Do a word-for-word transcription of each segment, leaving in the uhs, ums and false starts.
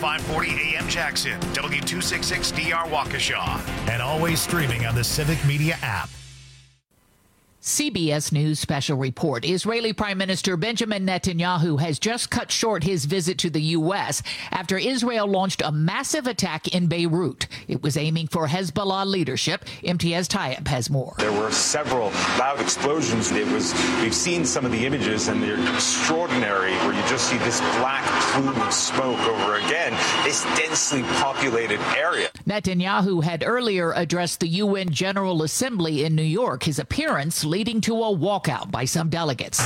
five forty A M Jackson, W two sixty-six D R Waukesha, and always streaming on the Civic Media app. C B S News special report. Israeli Prime Minister Benjamin Netanyahu has just cut short his visit to the U S after Israel launched a massive attack in Beirut. It was aiming for Hezbollah leadership. M T S Tayyip has more. There were several loud explosions. It was, we've seen some of the images, and they're extraordinary, where you just see this black plume of smoke over, again, this densely populated area. Netanyahu had earlier addressed the U N General Assembly in New York. His appearance leading to a walkout by some delegates.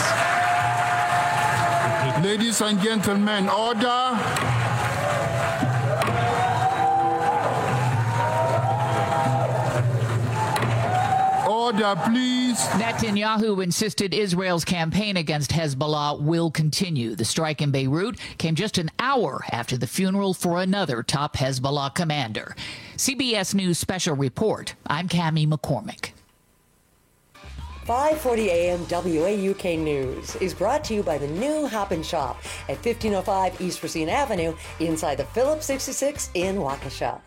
Ladies and gentlemen, order. Order, please. Netanyahu insisted Israel's campaign against Hezbollah will continue. The strike in Beirut came just an hour after the funeral for another top Hezbollah commander. C B S News special report. I'm Cammie McCormick. five forty A M W A U K News is brought to you by the new Hop and Shop at fifteen oh five East Racine Avenue inside the Phillips sixty-six in Waukesha.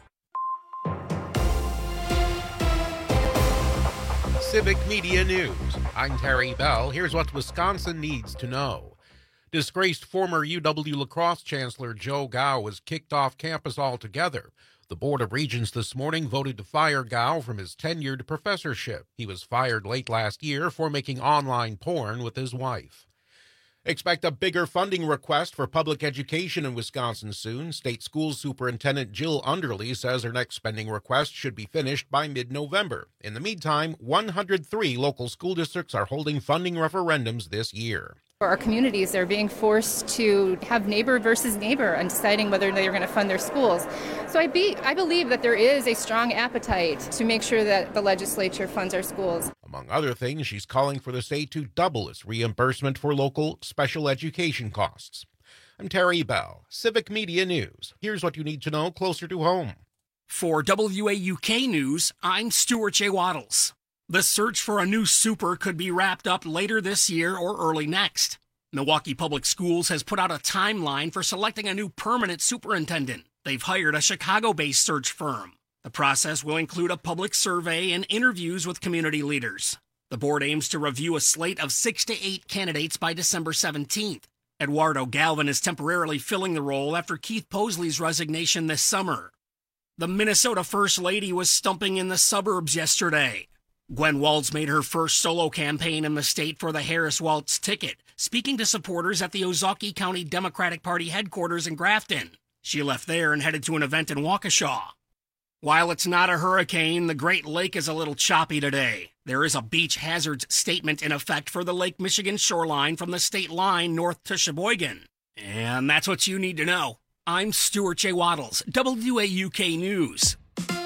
Civic Media News. I'm Terry Bell. Here's what Wisconsin needs to know. Disgraced former U W La Crosse Chancellor Joe Gao was kicked off campus altogether. The Board of Regents this morning voted to fire Gao from his tenured professorship. He was fired late last year for making online porn with his wife. Expect a bigger funding request for public education in Wisconsin soon. State School Superintendent Jill Underly says her next spending request should be finished by mid-November. In the meantime, one hundred three local school districts are holding funding referendums this year. For our communities, they're being forced to have neighbor versus neighbor and deciding whether they are going to fund their schools. So I, be, I believe that there is a strong appetite to make sure that the legislature funds our schools. Among other things, she's calling for the state to double its reimbursement for local special education costs. I'm Terry Bell, Civic Media News. Here's what you need to know closer to home. For W A U K News, I'm Stuart J. Waddles. The search for a new super could be wrapped up later this year or early next. Milwaukee Public Schools has put out a timeline for selecting a new permanent superintendent. They've hired a Chicago-based search firm. The process will include a public survey and interviews with community leaders. The board aims to review a slate of six to eight candidates by December seventeenth. Eduardo Galvin is temporarily filling the role after Keith Posley's resignation this summer. The Minnesota First Lady was stumping in the suburbs yesterday. Gwen Walz made her first solo campaign in the state for the Harris Waltz ticket, speaking to supporters at the Ozaukee County Democratic Party headquarters in Grafton. She left there and headed to an event in Waukesha. While it's not a hurricane, the Great Lake is a little choppy today. There is a beach hazards statement in effect for the Lake Michigan shoreline from the state line north to Sheboygan. And that's what you need to know. I'm Stuart J. Waddles, W A U K News.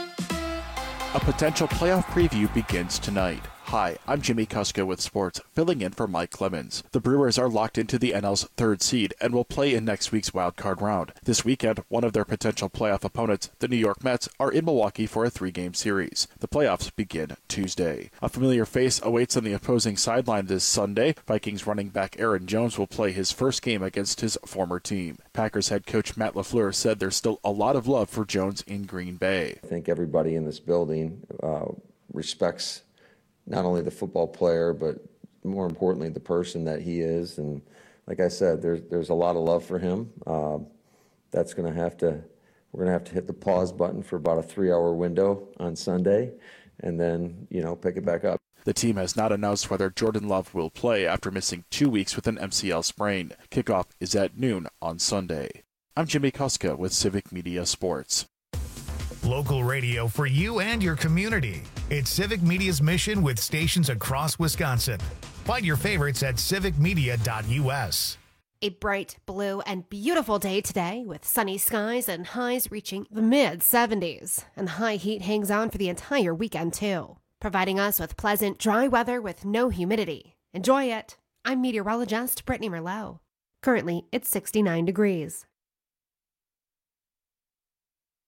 A potential playoff preview begins tonight. Hi, I'm Jimmy Kuska with sports, filling in for Mike Clemens. The Brewers are locked into the N L's third seed and will play in next week's wildcard round. This weekend, one of their potential playoff opponents, the New York Mets, are in Milwaukee for a three-game series. The playoffs begin Tuesday. A familiar face awaits on the opposing sideline this Sunday. Vikings running back Aaron Jones will play his first game against his former team. Packers head coach Matt LaFleur said there's still a lot of love for Jones in Green Bay. I think everybody in this building uh, respects not only the football player, but more importantly, the person that he is. And like I said, there's there's a lot of love for him. Uh, that's going to have to, we're going to have to hit the pause button for about a three-hour window on Sunday, and then, you know, pick it back up. The team has not announced whether Jordan Love will play after missing two weeks with an M C L sprain. Kickoff is at noon on Sunday. I'm Jimmy Kuska with Civic Media Sports. Local radio for you and your community. It's Civic Media's mission with stations across Wisconsin. Find your favorites at civic media dot u s. A bright blue and beautiful day today with sunny skies and highs reaching the mid seventies. And the high heat hangs on for the entire weekend too, providing us with pleasant dry weather with no humidity. Enjoy it. I'm meteorologist Brittany Merlot. Currently, it's sixty-nine degrees.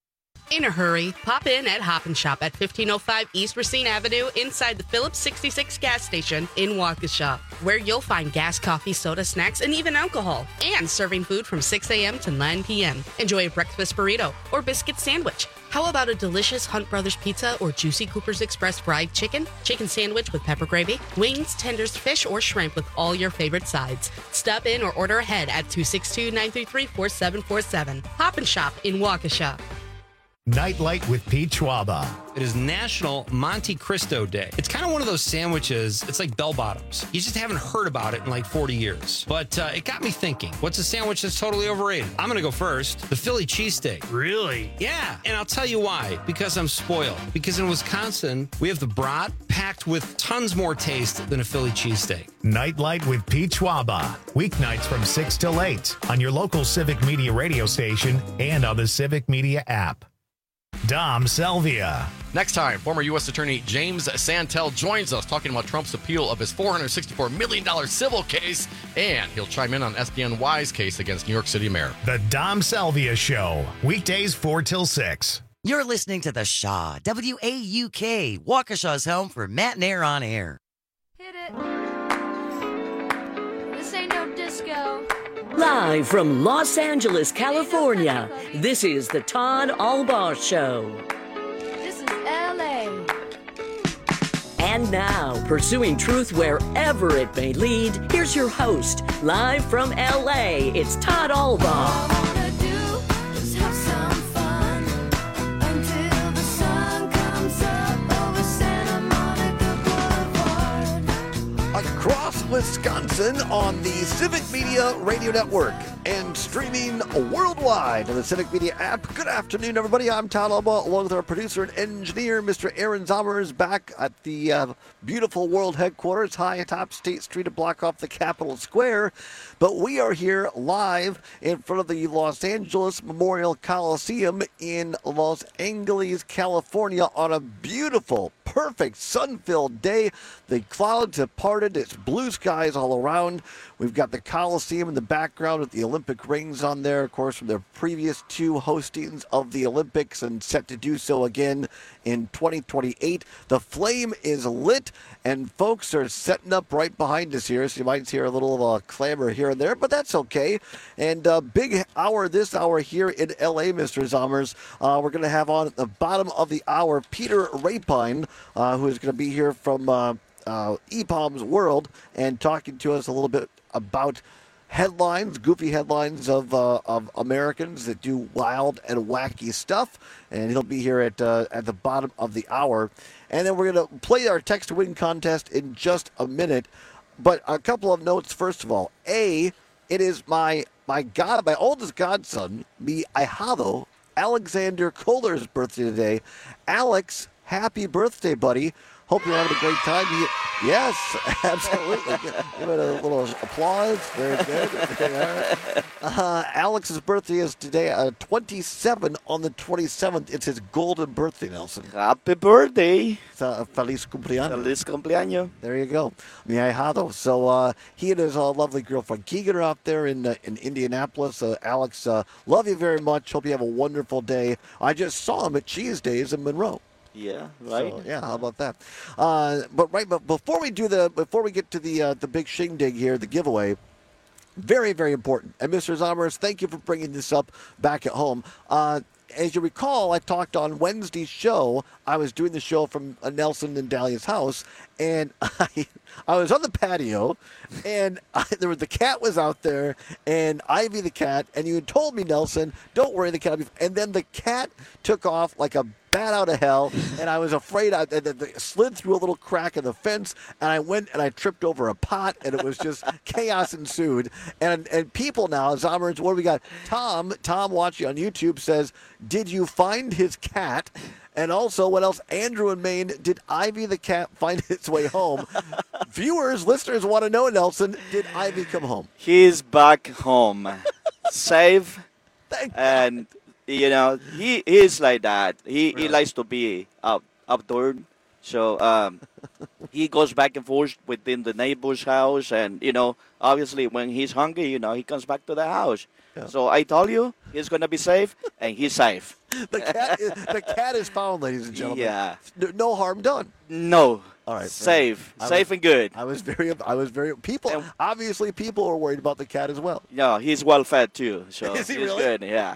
In a hurry, pop in at Hop and Shop at fifteen oh five East Racine Avenue inside the Phillips sixty-six gas station in Waukesha, where you'll find gas, coffee, soda, snacks, and even alcohol, and serving food from six a.m. to nine p.m. Enjoy a breakfast burrito or biscuit sandwich. How about a delicious Hunt Brothers pizza or juicy Cooper's Express fried chicken, chicken sandwich with pepper gravy, wings, tenders, fish, or shrimp with all your favorite sides? Stop in or order ahead at two six two, nine three three, four seven four seven. Hop and Shop in Waukesha. Nightlight with Pete Schwaba. It is National Monte Cristo Day. It's kind of one of those sandwiches, it's like bell bottoms. You just haven't heard about it in like forty years. But uh, it got me thinking, what's a sandwich that's totally overrated? I'm going to go first. The Philly cheesesteak. Really? Yeah, and I'll tell you why. Because I'm spoiled. Because in Wisconsin, we have the brat packed with tons more taste than a Philly cheesesteak. Nightlight with Pete Schwaba. Weeknights from six till eight on your local Civic Media radio station and on the Civic Media app. Dom Selvia. Next time, former U S Attorney James Santel joins us talking about Trump's appeal of his four hundred sixty-four million dollars civil case, and he'll chime in on S D N Y's case against New York City Mayor. The Dom Selvia Show, weekdays four till six. You're listening to The Shaw, W A U K, Waukesha's home for Matt and Air on air. Hit it. This ain't no disco. Live from Los Angeles, California, this is the Todd Albaugh Show. This is L A. And now, pursuing truth wherever it may lead, here's your host, live from L A, it's Todd Albaugh. Across Wisconsin on the Civic Media Radio Network and streaming worldwide on the Civic Media app. Good afternoon, everybody. I'm Todd Albaugh, along with our producer and engineer, Mister Aaron Zommers, back at the uh, beautiful world headquarters, high atop State Street, a block off the Capitol Square. But we are here live in front of the Los Angeles Memorial Coliseum in Los Angeles, California, on a beautiful, perfect, sun-filled day. The clouds have parted. It's blue skies all around. We've got the Coliseum in the background with the Olympic rings on there, of course, from their previous two hostings of the Olympics, and set to do so again in twenty twenty-eight. The flame is lit, and folks are setting up right behind us here, so you might hear a little uh, clamor here and there, but that's okay. And uh, big hour this hour here in L A, Mister Zommers. Uh, we're going to have on at the bottom of the hour Peter Rapine, uh, who is going to be here from uh, uh, E PAM's World and talking to us a little bit about headlines, goofy headlines of uh, of Americans that do wild and wacky stuff. And he'll be here at uh, at the bottom of the hour. And then we're going to play our text to win contest in just a minute. But a couple of notes, first of all. A, it is my my god, my oldest godson, mi ahijado, Alexander Kohler's birthday today. Alex, happy birthday, buddy. Hope you're having a great time. He, yes, absolutely. Give it a little applause. Very good. Uh, Alex's birthday is today, uh, twenty-seven on the twenty-seventh. It's his golden birthday, Nelson. Happy birthday. Uh, feliz cumpleaños. Feliz cumpleaños. There you go. Mi ahijado. So uh, he and his uh, lovely girlfriend Keegan are out there in uh, in Indianapolis. Uh, Alex, uh, love you very much. Hope you have a wonderful day. I just saw him at Cheese Days in Monroe. Yeah, right. So, yeah, how about that? Uh, but right, but before we do the, before we get to the uh, the big shindig here, the giveaway, very very important. And Mister Zommers, thank you for bringing this up back at home. Uh, as you recall, I talked on Wednesday's show. I was doing the show from uh, Nelson and Dahlia's house, and I I was on the patio, and I, there was the cat was out there, and Ivy the cat, and you had told me, Nelson, don't worry, the cat. And then the cat took off like a bat out of hell, and I was afraid I, I, I slid through a little crack in the fence, and I went and I tripped over a pot, and it was just chaos ensued. And and people now, Zommers, what do we got? Tom, Tom watching on YouTube says, did you find his cat? And also, what else? Andrew in Maine, did Ivy the cat find its way home? Viewers, listeners want to know, Nelson, did Ivy come home? He's back home, safe, and you know he is like that. He really? he likes to be out outdoor, so um, he goes back and forth within the neighbor's house, and you know, obviously, when he's hungry, you know, he comes back to the house. Yeah. So I told you, he's going to be safe, and he's safe. The cat, is, the cat is found, ladies and gentlemen. Yeah. No harm done. No. All right. Safe. I Safe was, and good. I was very, I was very, people, obviously people are worried about the cat as well. No, he's well fed too. So Is he he's really? good, yeah.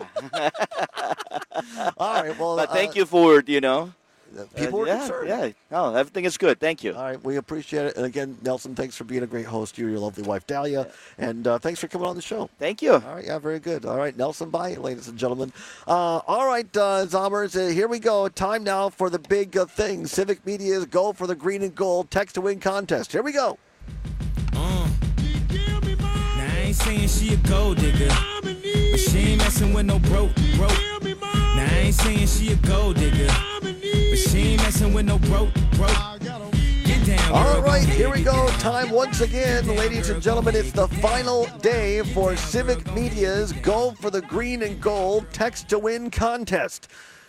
All right, well. But thank uh, you for, you know. People uh, are yeah, concerned. Yeah, no, everything is good. Thank you. All right, we appreciate it. And again, Nelson, thanks for being a great host. You, your lovely wife, Dahlia. And uh, thanks for coming on the show. Thank you. All right, yeah, very good. All right, Nelson, bye, ladies and gentlemen. Uh, all right, uh, Zombers, uh, here we go. Time now for the big uh, thing. Civic Media's Go for the Green and Gold Text to Win contest. Here we go. Uh. Now, I ain't saying she a gold digger, but she ain't messing with no broke, broke. Now, I ain't saying she a gold digger, but she ain't messing with no broke, broke. Get down, All girl, right, go here we get go. down. Time once again, ladies and gentlemen. It's the final day for Civic Media's Go for the Green and Gold Text to Win contest.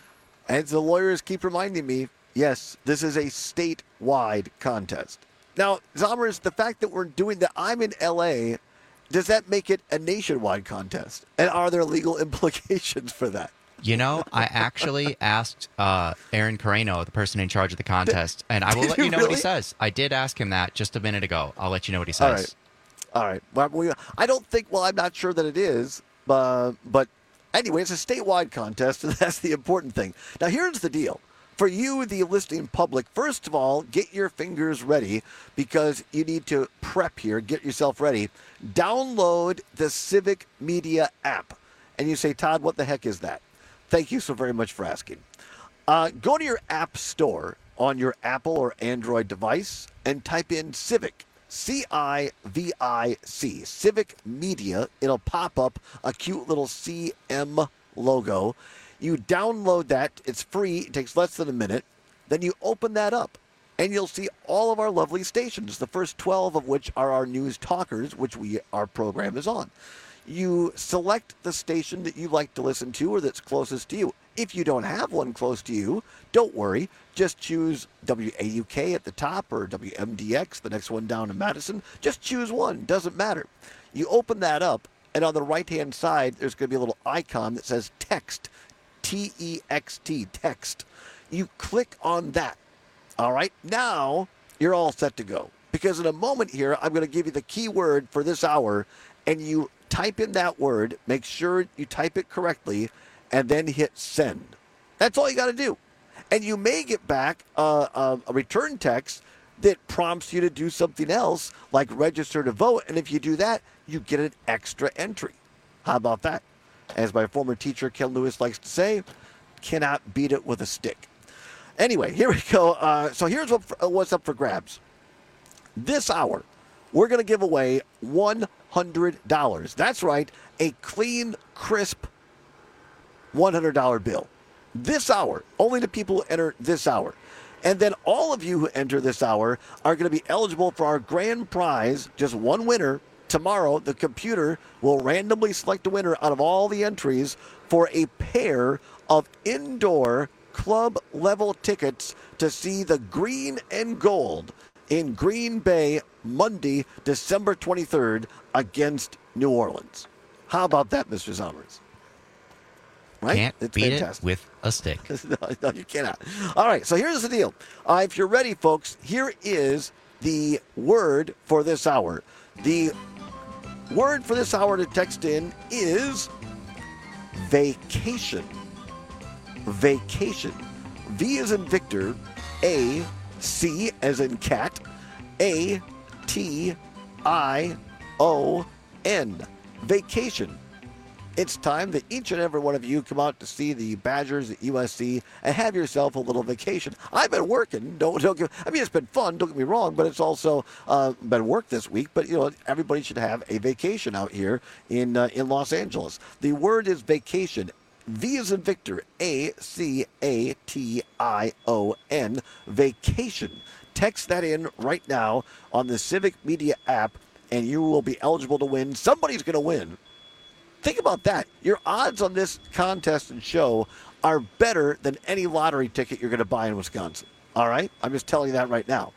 As the lawyers keep reminding me, yes, this is a statewide contest. Now, Zombers, the fact that we're doing that, I'm in L A, does that make it a nationwide contest? And are there legal implications for that? You know, I actually asked uh, Aaron Carreno, the person in charge of the contest, and I will Did let you you know what really? he says. I did ask him that just a minute ago. I'll let you know what he says. All right. All right. Well, we, I don't think, well, I'm not sure that it is, uh, but anyway, it's a statewide contest, and that's the important thing. Now, here's the deal. For you, the listening public, first of all, get your fingers ready because you need to prep here. Get yourself ready. Download the Civic Media app. And you say, Todd, what the heck is that? Thank you so very much for asking. Uh, go to your app store on your Apple or Android device and type in Civic, C I V I C, Civic Media. It'll pop up a cute little C M logo. You download that. It's free. It takes less than a minute. Then you open that up, and you'll see all of our lovely stations, the first twelve of which are our news talkers, which we our program is on. You select the station that you like to listen to or that's closest to you. If you don't have one close to you, don't worry. Just choose W A U K at the top or W M D X, the next one down in Madison. Just choose one. Doesn't matter. You open that up, and on the right-hand side, there's going to be a little icon that says text, T E X T, text. You click on that. All right? Now, you're all set to go. Because in a moment here, I'm going to give you the keyword for this hour, and you type in that word, make sure you type it correctly, and then hit send. That's all you got to do. And you may get back uh, a, a return text that prompts you to do something else, like register to vote. And if you do that, you get an extra entry. How about that? As my former teacher, Ken Lewis, likes to say, cannot beat it with a stick. Anyway, here we go. Uh, so here's what, uh, what's up for grabs. This hour, we're going to give away one hundred dollars. That's right, a clean, crisp one hundred dollar bill. This hour, only the people who enter this hour. And then all of you who enter this hour are going to be eligible for our grand prize, just one winner. Tomorrow, the computer will randomly select a winner out of all the entries for a pair of indoor club-level tickets to see the Green and Gold in Green Bay Monday, December twenty-third against New Orleans. How about that, Mister Zombers? Right? Can't It's beat fantastic. it with a stick. no, no, you cannot. All right, so here's the deal. Uh, if you're ready, folks, here is the word for this hour. The word for this hour to text in is vacation. Vacation. V as in Victor, A, C as in cat, A, T, I, O, N. Vacation. It's time that each and every one of you come out to see the Badgers at U S C and have yourself a little vacation. I've been working. Don't, don't get, I mean, it's been fun. Don't get me wrong, but it's also uh, been work this week. But you know, everybody should have a vacation out here in uh, in Los Angeles. The word is vacation. V as in Victor. A C A T I O N. Vacation. Text that in right now on the Civic Media app, and you will be eligible to win. Somebody's going to win. Think about that. Your odds on this contest and show are better than any lottery ticket you're going to buy in Wisconsin. All right? I'm just telling you that right now.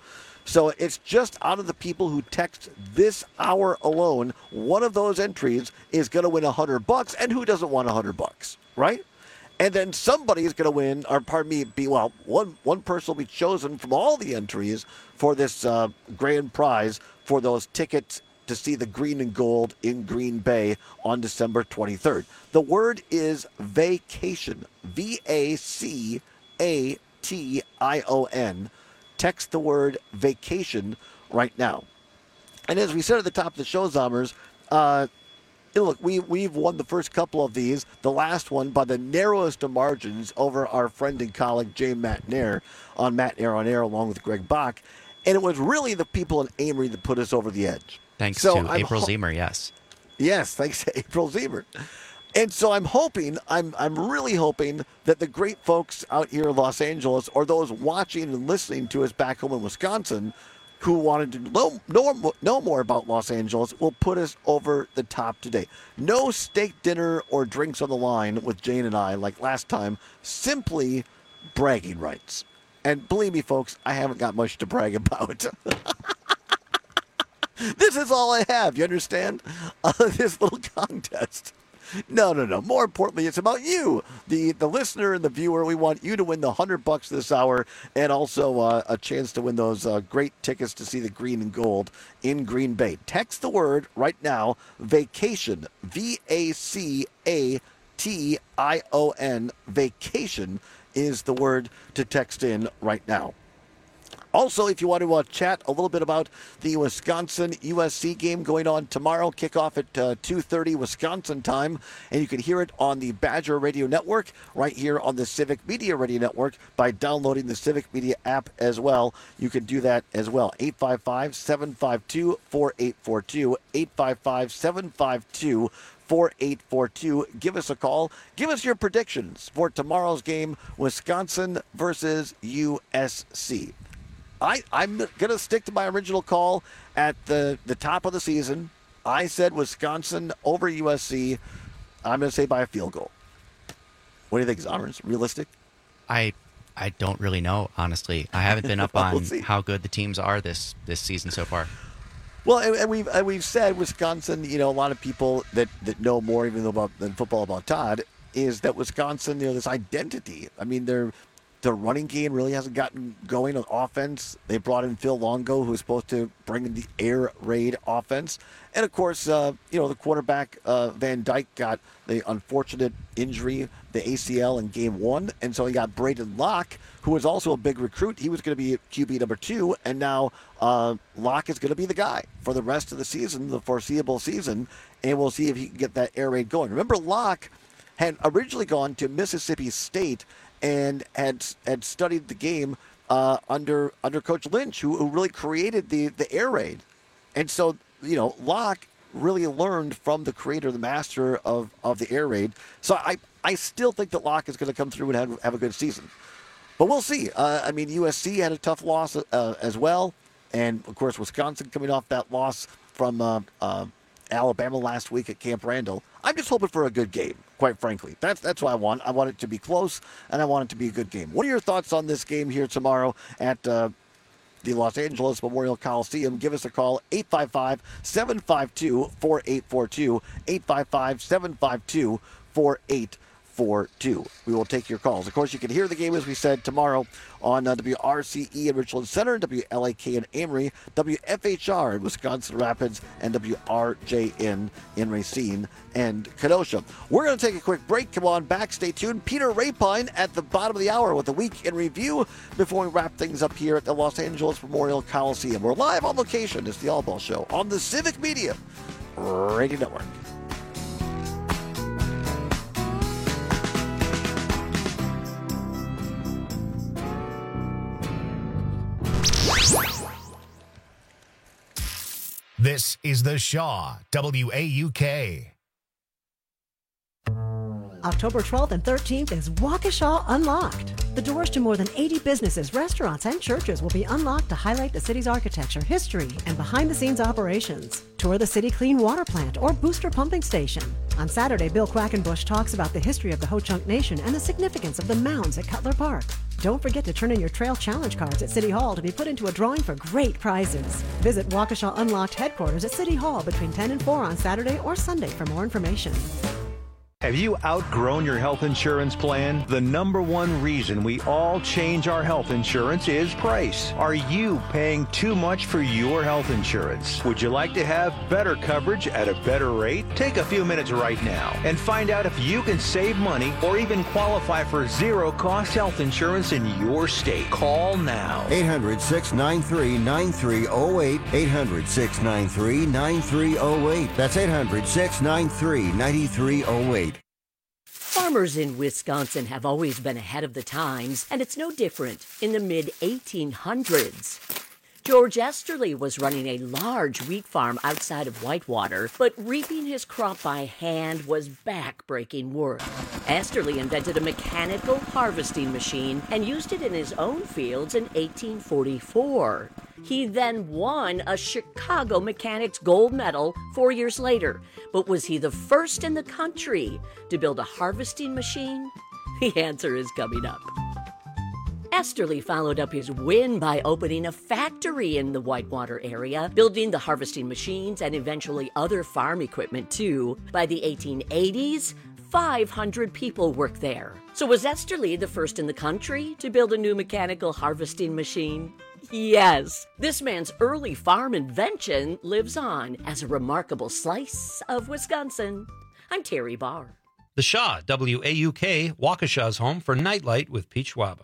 So it's just out of the people who text this hour alone, one of those entries is going to win a hundred bucks. And who doesn't want a hundred bucks, right? And then somebody is going to win, or pardon me, be well, one one person will be chosen from all the entries for this uh, grand prize for those tickets to see the green and gold in Green Bay on December twenty-third. The word is vacation. V A C A T I O N. Text the word vacation right now. And as we said at the top of the show, Zombers, uh, look, we, we've won the first couple of these. The last one by the narrowest of margins over our friend and colleague Jay Matnair on Matnair on Air along with Greg Bach. And it was really the people in Amory that put us over the edge. Thanks so to I'm April ho- Zemer, yes. Yes, thanks to April Zemer. And so I'm hoping, I'm I'm really hoping that the great folks out here in Los Angeles or those watching and listening to us back home in Wisconsin who wanted to know, know, know more about Los Angeles will put us over the top today. No steak dinner or drinks on the line with Jane and I like last time, simply bragging rights. And believe me, folks, I haven't got much to brag about. This is all I have, you understand? Uh, this little contest. No, no, no. More importantly, it's about you, the the listener and the viewer. We want you to win the hundred bucks this hour, and also uh, a chance to win those uh, great tickets to see the green and gold in Green Bay. Text the word right now: vacation. V A C A T I O N. Vacation is the word to text in right now. Also, if you want to uh, chat a little bit about the Wisconsin U S C game going on tomorrow, kickoff at uh, two thirty Wisconsin time, and you can hear it on the Badger Radio Network right here on the Civic Media Radio Network by downloading the Civic Media app as well. You can do that as well. eight five five, seven five two, four eight four two, eight five five, seven five two, four eight four two. Give us a call. Give us your predictions for tomorrow's game, Wisconsin versus U S C. I, I'm going to stick to my original call at the, the top of the season. I said Wisconsin over U S C. I'm going to say by a field goal. What do you think, Zommers? Realistic? I I don't really know, honestly. I haven't been up We'll on see. how good the teams are this, this season so far. Well, and, and we've and we've said Wisconsin. You know, a lot of people that, that know more even about than football about Todd is that Wisconsin. You know, this identity. I mean, they're. The running game really hasn't gotten going on offense. They brought in Phil Longo, who was supposed to bring in the air raid offense. And, of course, uh, you know, the quarterback, uh, Van Dyke, got the unfortunate injury, the A C L in game one. And so he got Braden Locke, who was also a big recruit. He was going to be Q B number two. And now uh, Locke is going to be the guy for the rest of the season, the foreseeable season. And we'll see if he can get that air raid going. Remember, Locke had originally gone to Mississippi State and had had studied the game uh, under under Coach Lynch, who, who really created the, the air raid. And so, you know, Locke really learned from the creator, the master of, of the air raid. So I, I still think that Locke is going to come through and have, have a good season. But we'll see. Uh, I mean, U S C had a tough loss uh, as well. And, of course, Wisconsin coming off that loss from uh, uh, Alabama last week at Camp Randall. I'm just hoping for a good game, quite frankly. That's that's what I want. I want it to be close, and I want it to be a good game. What are your thoughts on this game here tomorrow at uh, the Los Angeles Memorial Coliseum? Give us a call, eight five five, seven five two, four eight four two, eight five five, seven five two, four eight four two. We will take your calls. Of course, you can hear the game, as we said, tomorrow on uh, W R C E in Richland Center, W L A K in Amory, W F H R in Wisconsin Rapids, and W R J N in Racine and Kenosha. We're going to take a quick break. Come on back. Stay tuned. Peter Rapine at the bottom of the hour with a week in review before we wrap things up here at the Los Angeles Memorial Coliseum. We're live on location. It's the All Ball Show on the Civic Media Radio Network. This is the Shaw, W A U K. October twelfth and thirteenth is Waukesha Unlocked. The doors to more than eighty businesses, restaurants, and churches will be unlocked to highlight the city's architecture, history, and behind-the-scenes operations. Tour the city clean water plant or booster pumping station. On Saturday, Bill Quackenbush talks about the history of the Ho-Chunk Nation and the significance of the mounds at Cutler Park. Don't forget to turn in your Trail Challenge cards at City Hall to be put into a drawing for great prizes. Visit Waukesha Unlocked headquarters at City Hall between ten and four on Saturday or Sunday for more information. Have you outgrown your health insurance plan? The number one reason we all change our health insurance is price. Are you paying too much for your health insurance? Would you like to have better coverage at a better rate? Take a few minutes right now and find out if you can save money or even qualify for zero-cost health insurance in your state. Call now. eight hundred, six nine three, nine three zero eight. eight hundred, six nine three, nine three zero eight. That's eight hundred, six nine three, nine three zero eight. Farmers in Wisconsin have always been ahead of the times, and it's no different in the mid eighteen hundreds. George Esterly was running a large wheat farm outside of Whitewater, but reaping his crop by hand was back-breaking work. Esterly invented a mechanical harvesting machine and used it in his own fields in eighteen forty-four. He then won a Chicago Mechanics Gold Medal four years later. But was he the first in the country to build a harvesting machine? The answer is coming up. Esterly followed up his win by opening a factory in the Whitewater area, building the harvesting machines and eventually other farm equipment too. By the eighteen eighties, five hundred people worked there. So was Esterly the first in the country to build a new mechanical harvesting machine? Yes, this man's early farm invention lives on as a remarkable slice of Wisconsin. I'm Terry Barr. The Shaw, W A U K, Waukesha's home for Nightlight with Pete Schwaba.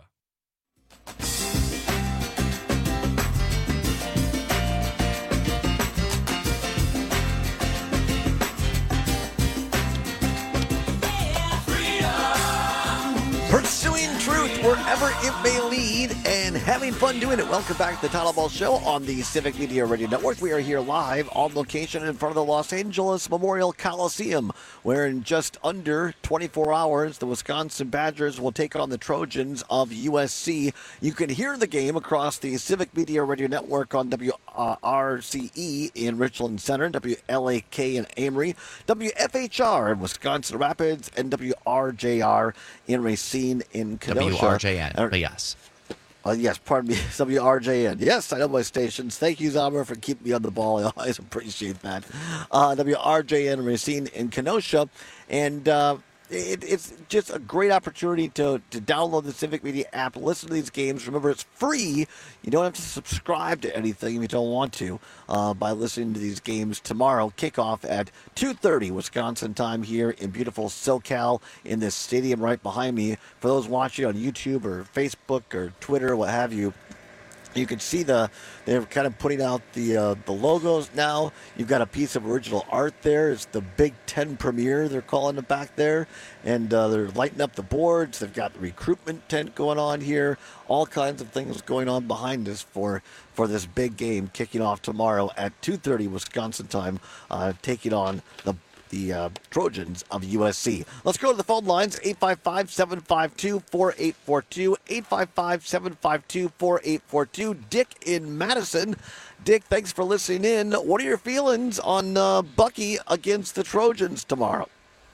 Pursuing truth wherever it may lead and having fun doing it. Welcome back to the Todd Ball Show on the Civic Media Radio Network. We are here live on location in front of the Los Angeles Memorial Coliseum, where in just under twenty-four hours, the Wisconsin Badgers will take on the Trojans of U S C. You can hear the game across the Civic Media Radio Network on W R C E in Richland Center, W L A K in Amory, W F H R in Wisconsin Rapids, and W R J R in Racine in Kenosha. W R J N, uh, yes. Uh, yes, pardon me, W R J N. Yes, I know my stations. Thank you, Zommer, for keeping me on the ball. I always appreciate that. Uh, W R J N Racine in Kenosha. And uh, it, it's just a great opportunity to, to download the Civic Media app, listen to these games. Remember, it's free. You don't have to subscribe to anything if you don't want to uh, by listening to these games tomorrow. Kickoff at two thirty Wisconsin time here in beautiful SoCal in this stadium right behind me. For those watching on YouTube or Facebook or Twitter, what have you, you can see the they're kind of putting out the uh, the logos now. You've got a piece of original art there. It's the Big Ten premiere, they're calling it back there. And uh, they're lighting up the boards. They've got the recruitment tent going on here. All kinds of things going on behind us for, for this big game kicking off tomorrow at two thirty Wisconsin time, uh, taking on the the uh, Trojans of U S C. Let's go to the phone lines, eight five five, seven five two, four eight four two, eight five five, seven five two, four eight four two. Dick in Madison. Dick, thanks for listening in. What are your feelings on uh, Bucky against the Trojans tomorrow?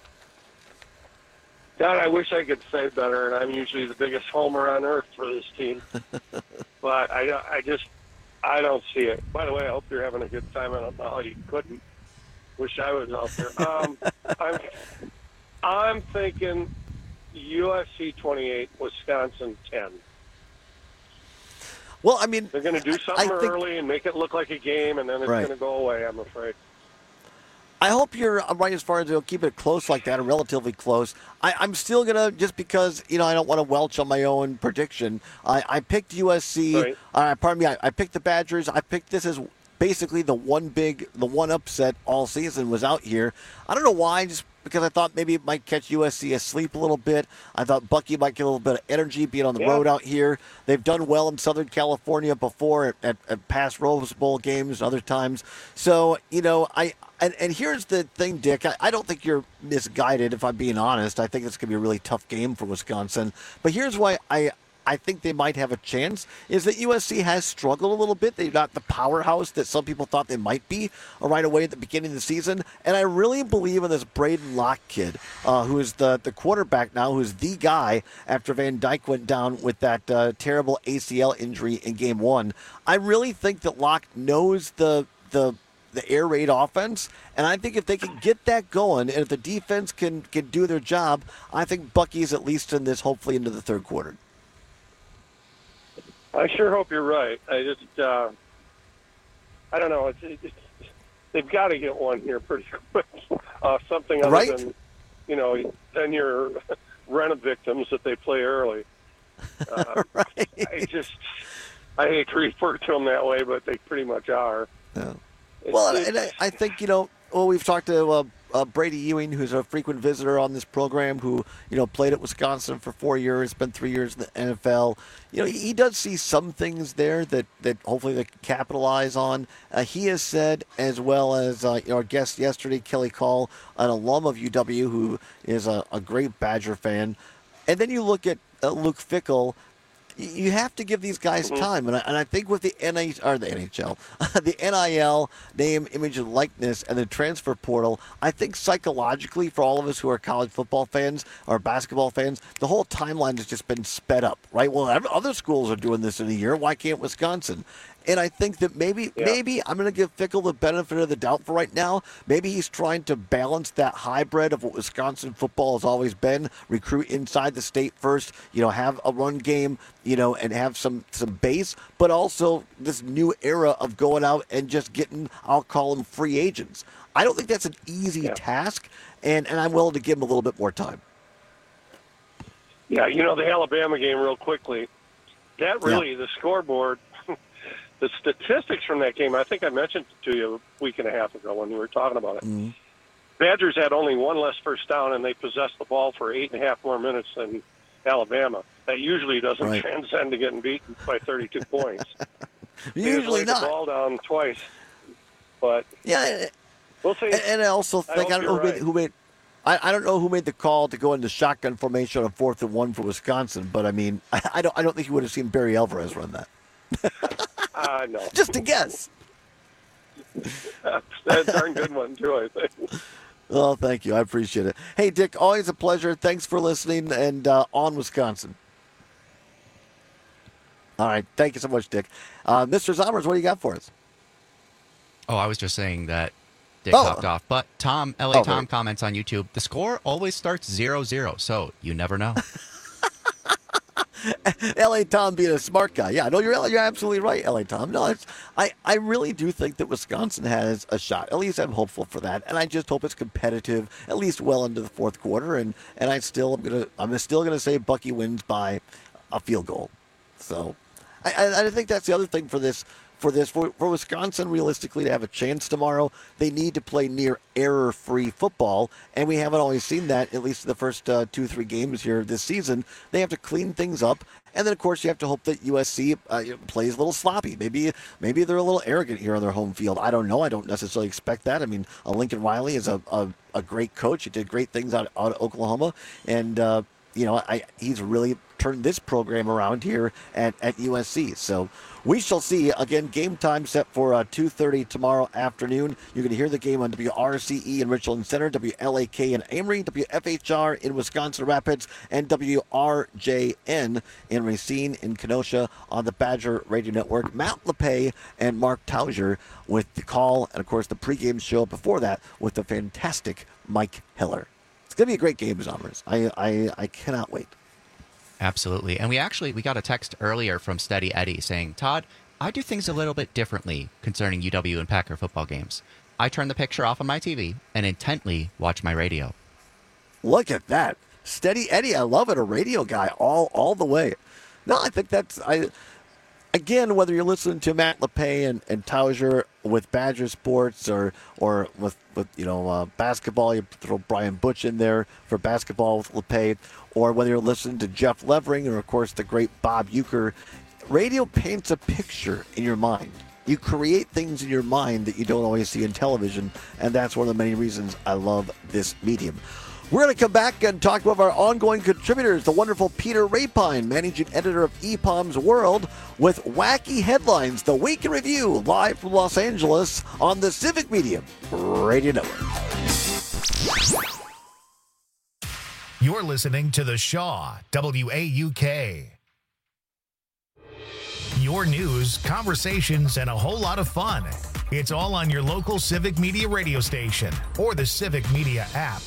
God, I wish I could say better, and I'm usually the biggest homer on earth for this team. But I, I just, I don't see it. By the way, I hope you're having a good time. I don't know how you couldn't. Wish I was out there. Um, I'm, I'm thinking U S C twenty-eight, Wisconsin ten. Well, I mean, they're going to do something think, early and make it look like a game, and then it's right. going to go away, I'm afraid. I hope you're right as far as they'll keep it close like that, or relatively close. I, I'm still going to, just because, you know, I don't want to welch on my own prediction, I, I picked U S C. Right. Uh, pardon me, I, I picked the Badgers. I picked this as basically the one big, the one upset all season was out here. I don't know why, just because I thought maybe it might catch U S C asleep a little bit. I thought Bucky might get a little bit of energy being on the yeah. road out here. They've done well in Southern California before at, at, at past Rose Bowl games, other times. So, you know, I and, and here's the thing, Dick. I, I don't think you're misguided, if I'm being honest. I think it's going to be a really tough game for Wisconsin. But here's why I I think they might have a chance is that U S C has struggled a little bit. They're not the powerhouse that some people thought they might be right away at the beginning of the season. And I really believe in this Braden Locke kid, uh, who is the, the quarterback now, who's the guy after Van Dyke went down with that uh, terrible A C L injury in game one. I really think that Locke knows the the the air raid offense, and I think if they can get that going, and if the defense can, can do their job, I think Bucky's at least in this, hopefully into the third quarter. I sure hope you're right. I just, uh, I don't know. It's, it's, they've got to get one here pretty quick. Uh, something other right? than, you know, then your rent victims that they play early. Uh, right. I just, I hate to refer to them that way, but they pretty much are. Yeah. Well, and I, I think, you know, well, we've talked to uh, uh, Brady Ewing, who's a frequent visitor on this program, who, you know, played at Wisconsin for four years, spent three years in the N F L. You know, he, he does see some things there that, that hopefully they can capitalize on. Uh, he has said, as well as uh, you know, our guest yesterday, Kelly Call, an alum of U W, who is a, a great Badger fan. And then you look at uh, Luke Fickell. You have to give these guys time, and I, and I think with the N H or the N H L, the N I L, name, image, and likeness, and the transfer portal, I think psychologically for all of us who are college football fans or basketball fans, the whole timeline has just been sped up, right? Well, other schools are doing this in a year. Why can't Wisconsin? And I think that maybe, yeah. maybe I'm going to give Fickell the benefit of the doubt for right now. Maybe he's trying to balance that hybrid of what Wisconsin football has always been: recruit inside the state first, you know, have a run game, you know, and have some some base, but also this new era of going out and just getting, I'll call them free agents. I don't think that's an easy yeah. task, and and I'm willing to give him a little bit more time. Yeah, you know, the Alabama game, real quickly. That really, yeah. the scoreboard. The statistics from that game, I think I mentioned it to you a week and a half ago when we were talking about it. Mm-hmm. Badgers had only one less first down, and they possessed the ball for eight and a half more minutes than Alabama. That usually doesn't right. transcend to getting beaten by thirty-two points. Usually they not. The ball down twice, but yeah, we'll see. And, and I also think I, I don't know who, right. made, who made. I, I don't know who made the call to go into shotgun formation on fourth and one for Wisconsin, but I mean, I, I don't. I don't think you would have seen Barry Alvarez run that. Uh, no. Just a guess. That's a darn good one, too, I think. Oh, thank you. I appreciate it. Hey, Dick, always a pleasure. Thanks for listening, and uh, on Wisconsin. All right. Thank you so much, Dick. Uh, Mister Zommers, what do you got for us? Oh, I was just saying that Dick oh. hopped off. But Tom, L A oh, Tom right. comments on YouTube, the score always starts zero zero, so you never know. L A Tom being a smart guy. Yeah, no, you're you're absolutely right, L A Tom. No, it's, I, I really do think that Wisconsin has a shot. At least I'm hopeful for that, and I just hope it's competitive, at least well into the fourth quarter. And, and I still am gonna I'm still gonna say Bucky wins by a field goal. So, I, I, I think that's the other thing for this. For this, for, for Wisconsin, realistically, to have a chance tomorrow, they need to play near error-free football, and we haven't always seen that, at least in the first uh, two, three games here this season. They have to clean things up, and then, of course, you have to hope that U S C uh, plays a little sloppy. Maybe maybe they're a little arrogant here on their home field. I don't know. I don't necessarily expect that. I mean, uh, Lincoln Riley is a, a, a great coach. He did great things out, out of Oklahoma, and, uh, you know, I, he's really turned this program around here at, at U S C. So we shall see. Again, game time set for uh, two thirty tomorrow afternoon. You're going to hear the game on W R C E in Richland Center, W L A K in Amory, W F H R in Wisconsin Rapids, and W R J N in Racine in Kenosha on the Badger Radio Network. Matt LePay and Mark Tauger with the call, and, of course, the pregame show before that with the fantastic Mike Hiller. It's going to be a great game, Zommers. I, I, I cannot wait. Absolutely. And we actually, we got a text earlier from Steady Eddie saying, Todd, I do things a little bit differently concerning U W and Packer football games. I turn the picture off on my T V and intently watch my radio. Look at that. Steady Eddie, I love it. A radio guy all, all the way. No, I think that's, I. Again, whether you're listening to Matt LePay and, and Tauger with Badger Sports or or with, with you know, uh, basketball, you throw Brian Butch in there for basketball with LePay, or whether you're listening to Jeff Levering or, of course, the great Bob Uecker, radio paints a picture in your mind. You create things in your mind that you don't always see in television, and that's one of the many reasons I love this medium. We're going to come back and talk about our ongoing contributors, the wonderful Peter Rapine, managing editor of E P O M's World, with wacky headlines. The Week in Review, live from Los Angeles on the Civic Media Radio Network. You're listening to The Shaw, W A U K. Your news, conversations, and a whole lot of fun. It's all on your local Civic Media radio station or the Civic Media app.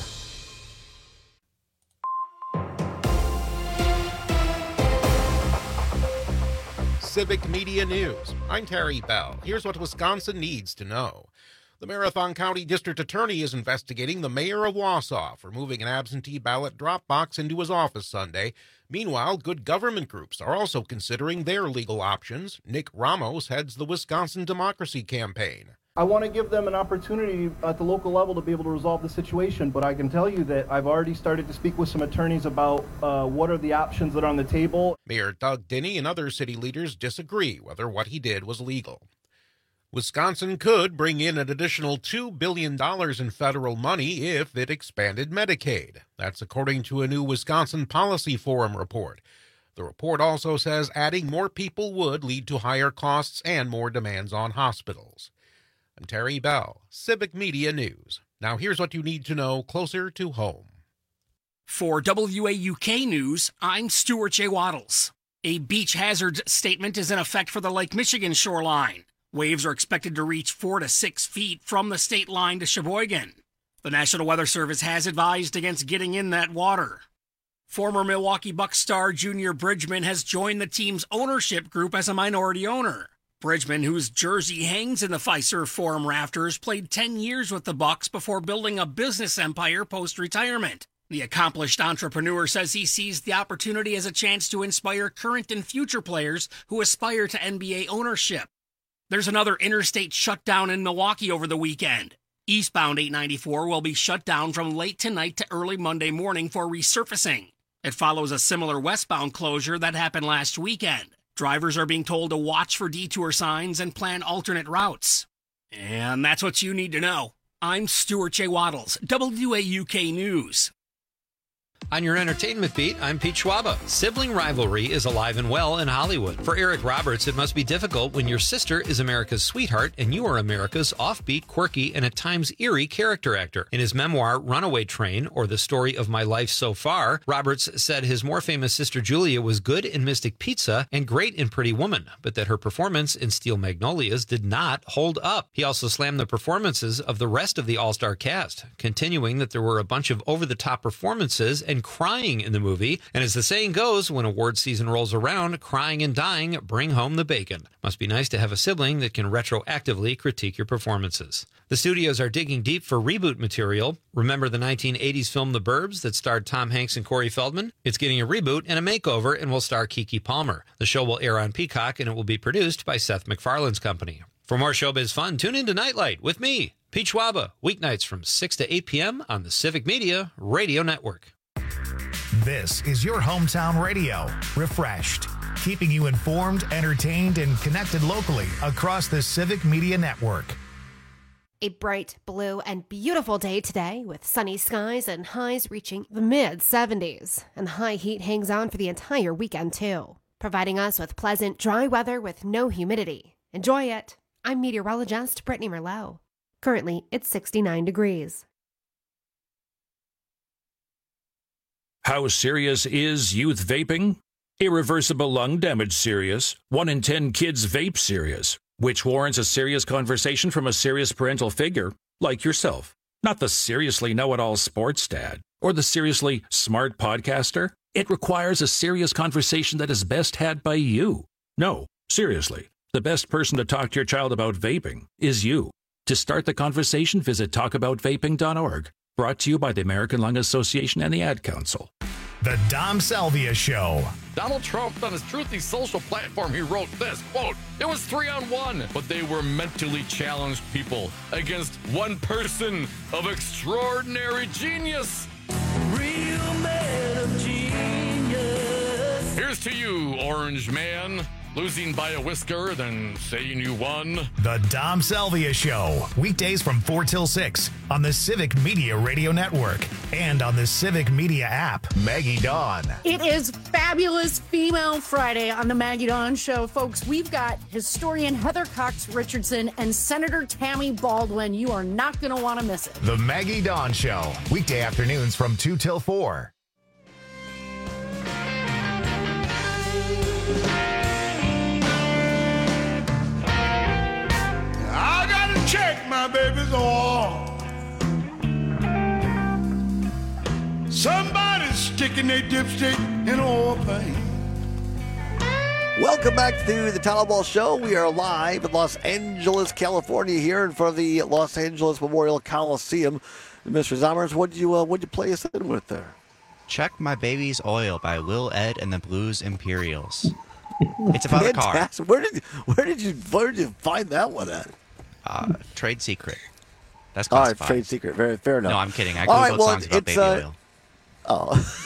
Civic Media News. I'm Terry Bell. Here's what Wisconsin needs to know. The Marathon County District Attorney is investigating the mayor of Wausau for moving an absentee ballot drop box into his office Sunday. Meanwhile, good government groups are also considering their legal options. Nick Ramos heads the Wisconsin Democracy Campaign. I want to give them an opportunity at the local level to be able to resolve the situation, but I can tell you that I've already started to speak with some attorneys about uh, what are the options that are on the table. Mayor Doug Dinney and other city leaders disagree whether what he did was legal. Wisconsin could bring in an additional two billion dollars in federal money if it expanded Medicaid. That's according to a new Wisconsin Policy Forum report. The report also says adding more people would lead to higher costs and more demands on hospitals. I'm Terry Bell, Civic Media News. Now here's what you need to know closer to home. For W A U K News, I'm Stuart J. Waddles. A beach hazard statement is in effect for the Lake Michigan shoreline. Waves are expected to reach four to six feet from the state line to Sheboygan. The National Weather Service has advised against getting in that water. Former Milwaukee Bucks star Junior Bridgman has joined the team's ownership group as a minority owner. Bridgman, whose jersey hangs in the Fiserv Forum rafters, played ten years with the Bucks before building a business empire post-retirement. The accomplished entrepreneur says he sees the opportunity as a chance to inspire current and future players who aspire to N B A ownership. There's another interstate shutdown in Milwaukee over the weekend. Eastbound eight ninety-four will be shut down from late tonight to early Monday morning for resurfacing. It follows a similar westbound closure that happened last weekend. Drivers are being told to watch for detour signs and plan alternate routes. And that's what you need to know. I'm Stuart J. Waddles, W A U K News. On your entertainment beat, I'm Pete Schwaba. Sibling rivalry is alive and well in Hollywood. For Eric Roberts, it must be difficult when your sister is America's sweetheart and you are America's offbeat, quirky, and at times eerie character actor. In his memoir, Runaway Train, or The Story of My Life So Far, Roberts said his more famous sister Julia was good in Mystic Pizza and great in Pretty Woman, but that her performance in Steel Magnolias did not hold up. He also slammed the performances of the rest of the all-star cast, continuing that there were a bunch of over-the-top performances and crying in the movie, and as the saying goes, when award season rolls around, crying and dying bring home the bacon. Must be nice to have a sibling that can retroactively critique your performances. The studios are digging deep for reboot material. Remember the nineteen eighties film The Burbs that starred Tom Hanks and Corey Feldman? It's getting a reboot and a makeover and will star Keke Palmer. The show will air on Peacock and it will be produced by Seth MacFarlane's company. For more showbiz fun, tune in to Nightlight with me, Pete Schwaba, weeknights from six to eight p.m. on the Civic Media Radio Network. This is your hometown radio, refreshed, keeping you informed, entertained, and connected locally across the Civic Media Network. A bright, blue, and beautiful day today with sunny skies and highs reaching the mid seventies. And the high heat hangs on for the entire weekend, too, providing us with pleasant, dry weather with no humidity. Enjoy it. I'm meteorologist Brittany Merlot. Currently, it's sixty-nine degrees. How serious is youth vaping? Irreversible lung damage serious. One in ten kids vape serious, which warrants a serious conversation from a serious parental figure like yourself. Not the seriously know-it-all sports dad or the seriously smart podcaster. It requires a serious conversation that is best had by you. No, seriously, the best person to talk to your child about vaping is you. To start the conversation, visit talk about vaping dot org. Brought to you by the American Lung Association and the Ad Council. The Dom Salvia Show. Donald Trump, on his Truthy social platform, he wrote this, quote, "It was three on one, but they were mentally challenged people against one person of extraordinary genius." Real man of genius. Here's to you, Orange Man. losing by a whisker than saying you won. The Dom Salvia Show, weekdays from four till six on the Civic Media Radio Network and on the Civic Media app. Maggie Dawn. It is Fabulous Female Friday on the Maggie Dawn Show, folks. We've got historian Heather Cox Richardson and Senator Tammy Baldwin. You are not going to want to miss it. The Maggie Dawn Show, weekday afternoons from two till four. I gotta check my baby's oil. Somebody's sticking their dipstick in oil paint. Welcome back to the Tyler Ball Show. We are live in Los Angeles, California, here in front of the Los Angeles Memorial Coliseum. Mister Zommers, what did you uh, what did you play us in with there? Check My Baby's Oil by Lil Ed and the Blues Imperials. It's about Fantastic. a car. Where did where did you where did you find that one at? Uh, trade secret. That's All right, classified. trade secret. Very fair enough. No, I'm kidding. I All Googled right, well, songs about it's, baby uh, oil. Oh.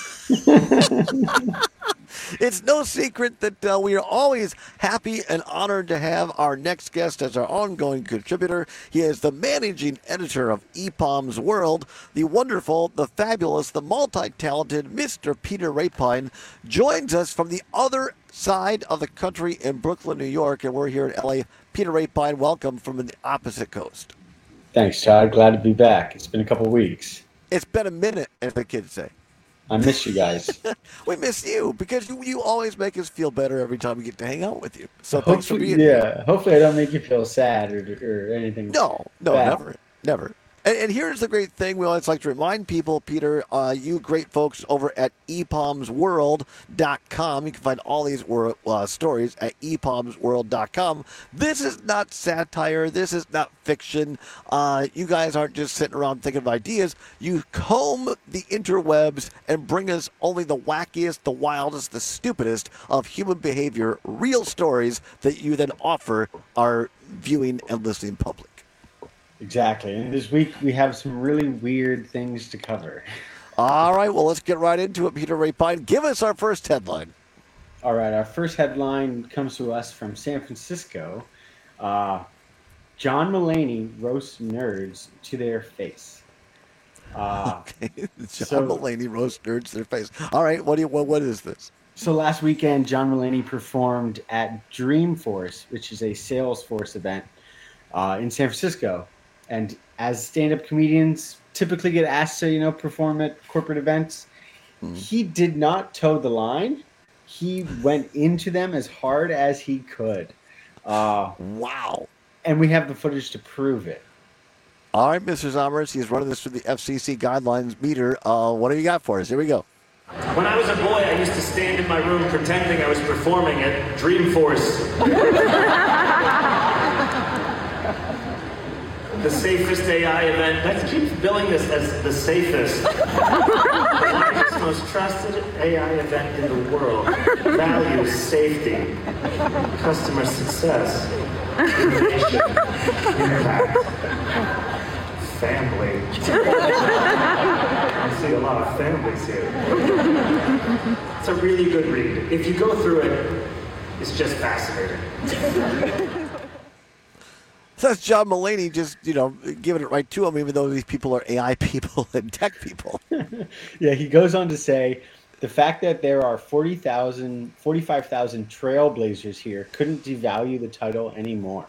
It's no secret that uh, we are always happy and honored to have our next guest as our ongoing contributor. He is the managing editor of E P O M's World, the wonderful, the fabulous, the multi-talented Mister Peter Rapine joins us from the other side of the country in Brooklyn, New York, and we're here in L A. Peter Rapine, welcome from the opposite coast. Thanks, Todd. Glad to be back. It's been a couple weeks. It's been a minute, as the kids say. I miss you guys. We miss you because you, you always make us feel better every time we get to hang out with you. So thanks for Hopefully, being yeah. here. Hopefully, I don't make you feel sad or, or anything. No, no, bad. never, never. And, and here's the great thing. We always like to remind people, Peter, uh, you great folks over at e p o ms world dot com. You can find all these wor- uh, stories at e p o ms world dot com. This is not satire. This is not fiction. Uh, you guys aren't just sitting around thinking of ideas. You comb the interwebs and bring us only the wackiest, the wildest, the stupidest of human behavior, real stories that you then offer our viewing and listening public. Exactly. And this week, we have some really weird things to cover. All right, well, let's get right into it, Peter Rapine. Give us our first headline. All right, our first headline comes to us from San Francisco. Uh, John Mulaney roasts nerds to their face. Uh, okay, John so, Mulaney roasts nerds to their face. All right, what do you? What, what is this? So last weekend, John Mulaney performed at Dreamforce, which is a Salesforce event uh, in San Francisco. And as stand-up comedians typically get asked to, you know, perform at corporate events, mm. he did not toe the line. He went into them as hard as he could. Uh, wow. And we have the footage to prove it. All right, Mister Zommers, he's running this through the F C C guidelines meter. Uh, what do you got for us? Here we go. When I was a boy, I used to stand in my room pretending I was performing at Dreamforce. The safest A I event. That keeps billing this as the safest. The largest, most trusted A I event in the world. Values safety, customer success, innovation, impact, family. I see a lot of families here. It's a really good read. If you go through it, it's just fascinating. That's John Mulaney just, you know, giving it right to him, even though these people are A I people and tech people. Yeah, he goes on to say, the fact that there are forty thousand, forty-five thousand trailblazers here couldn't devalue the title anymore.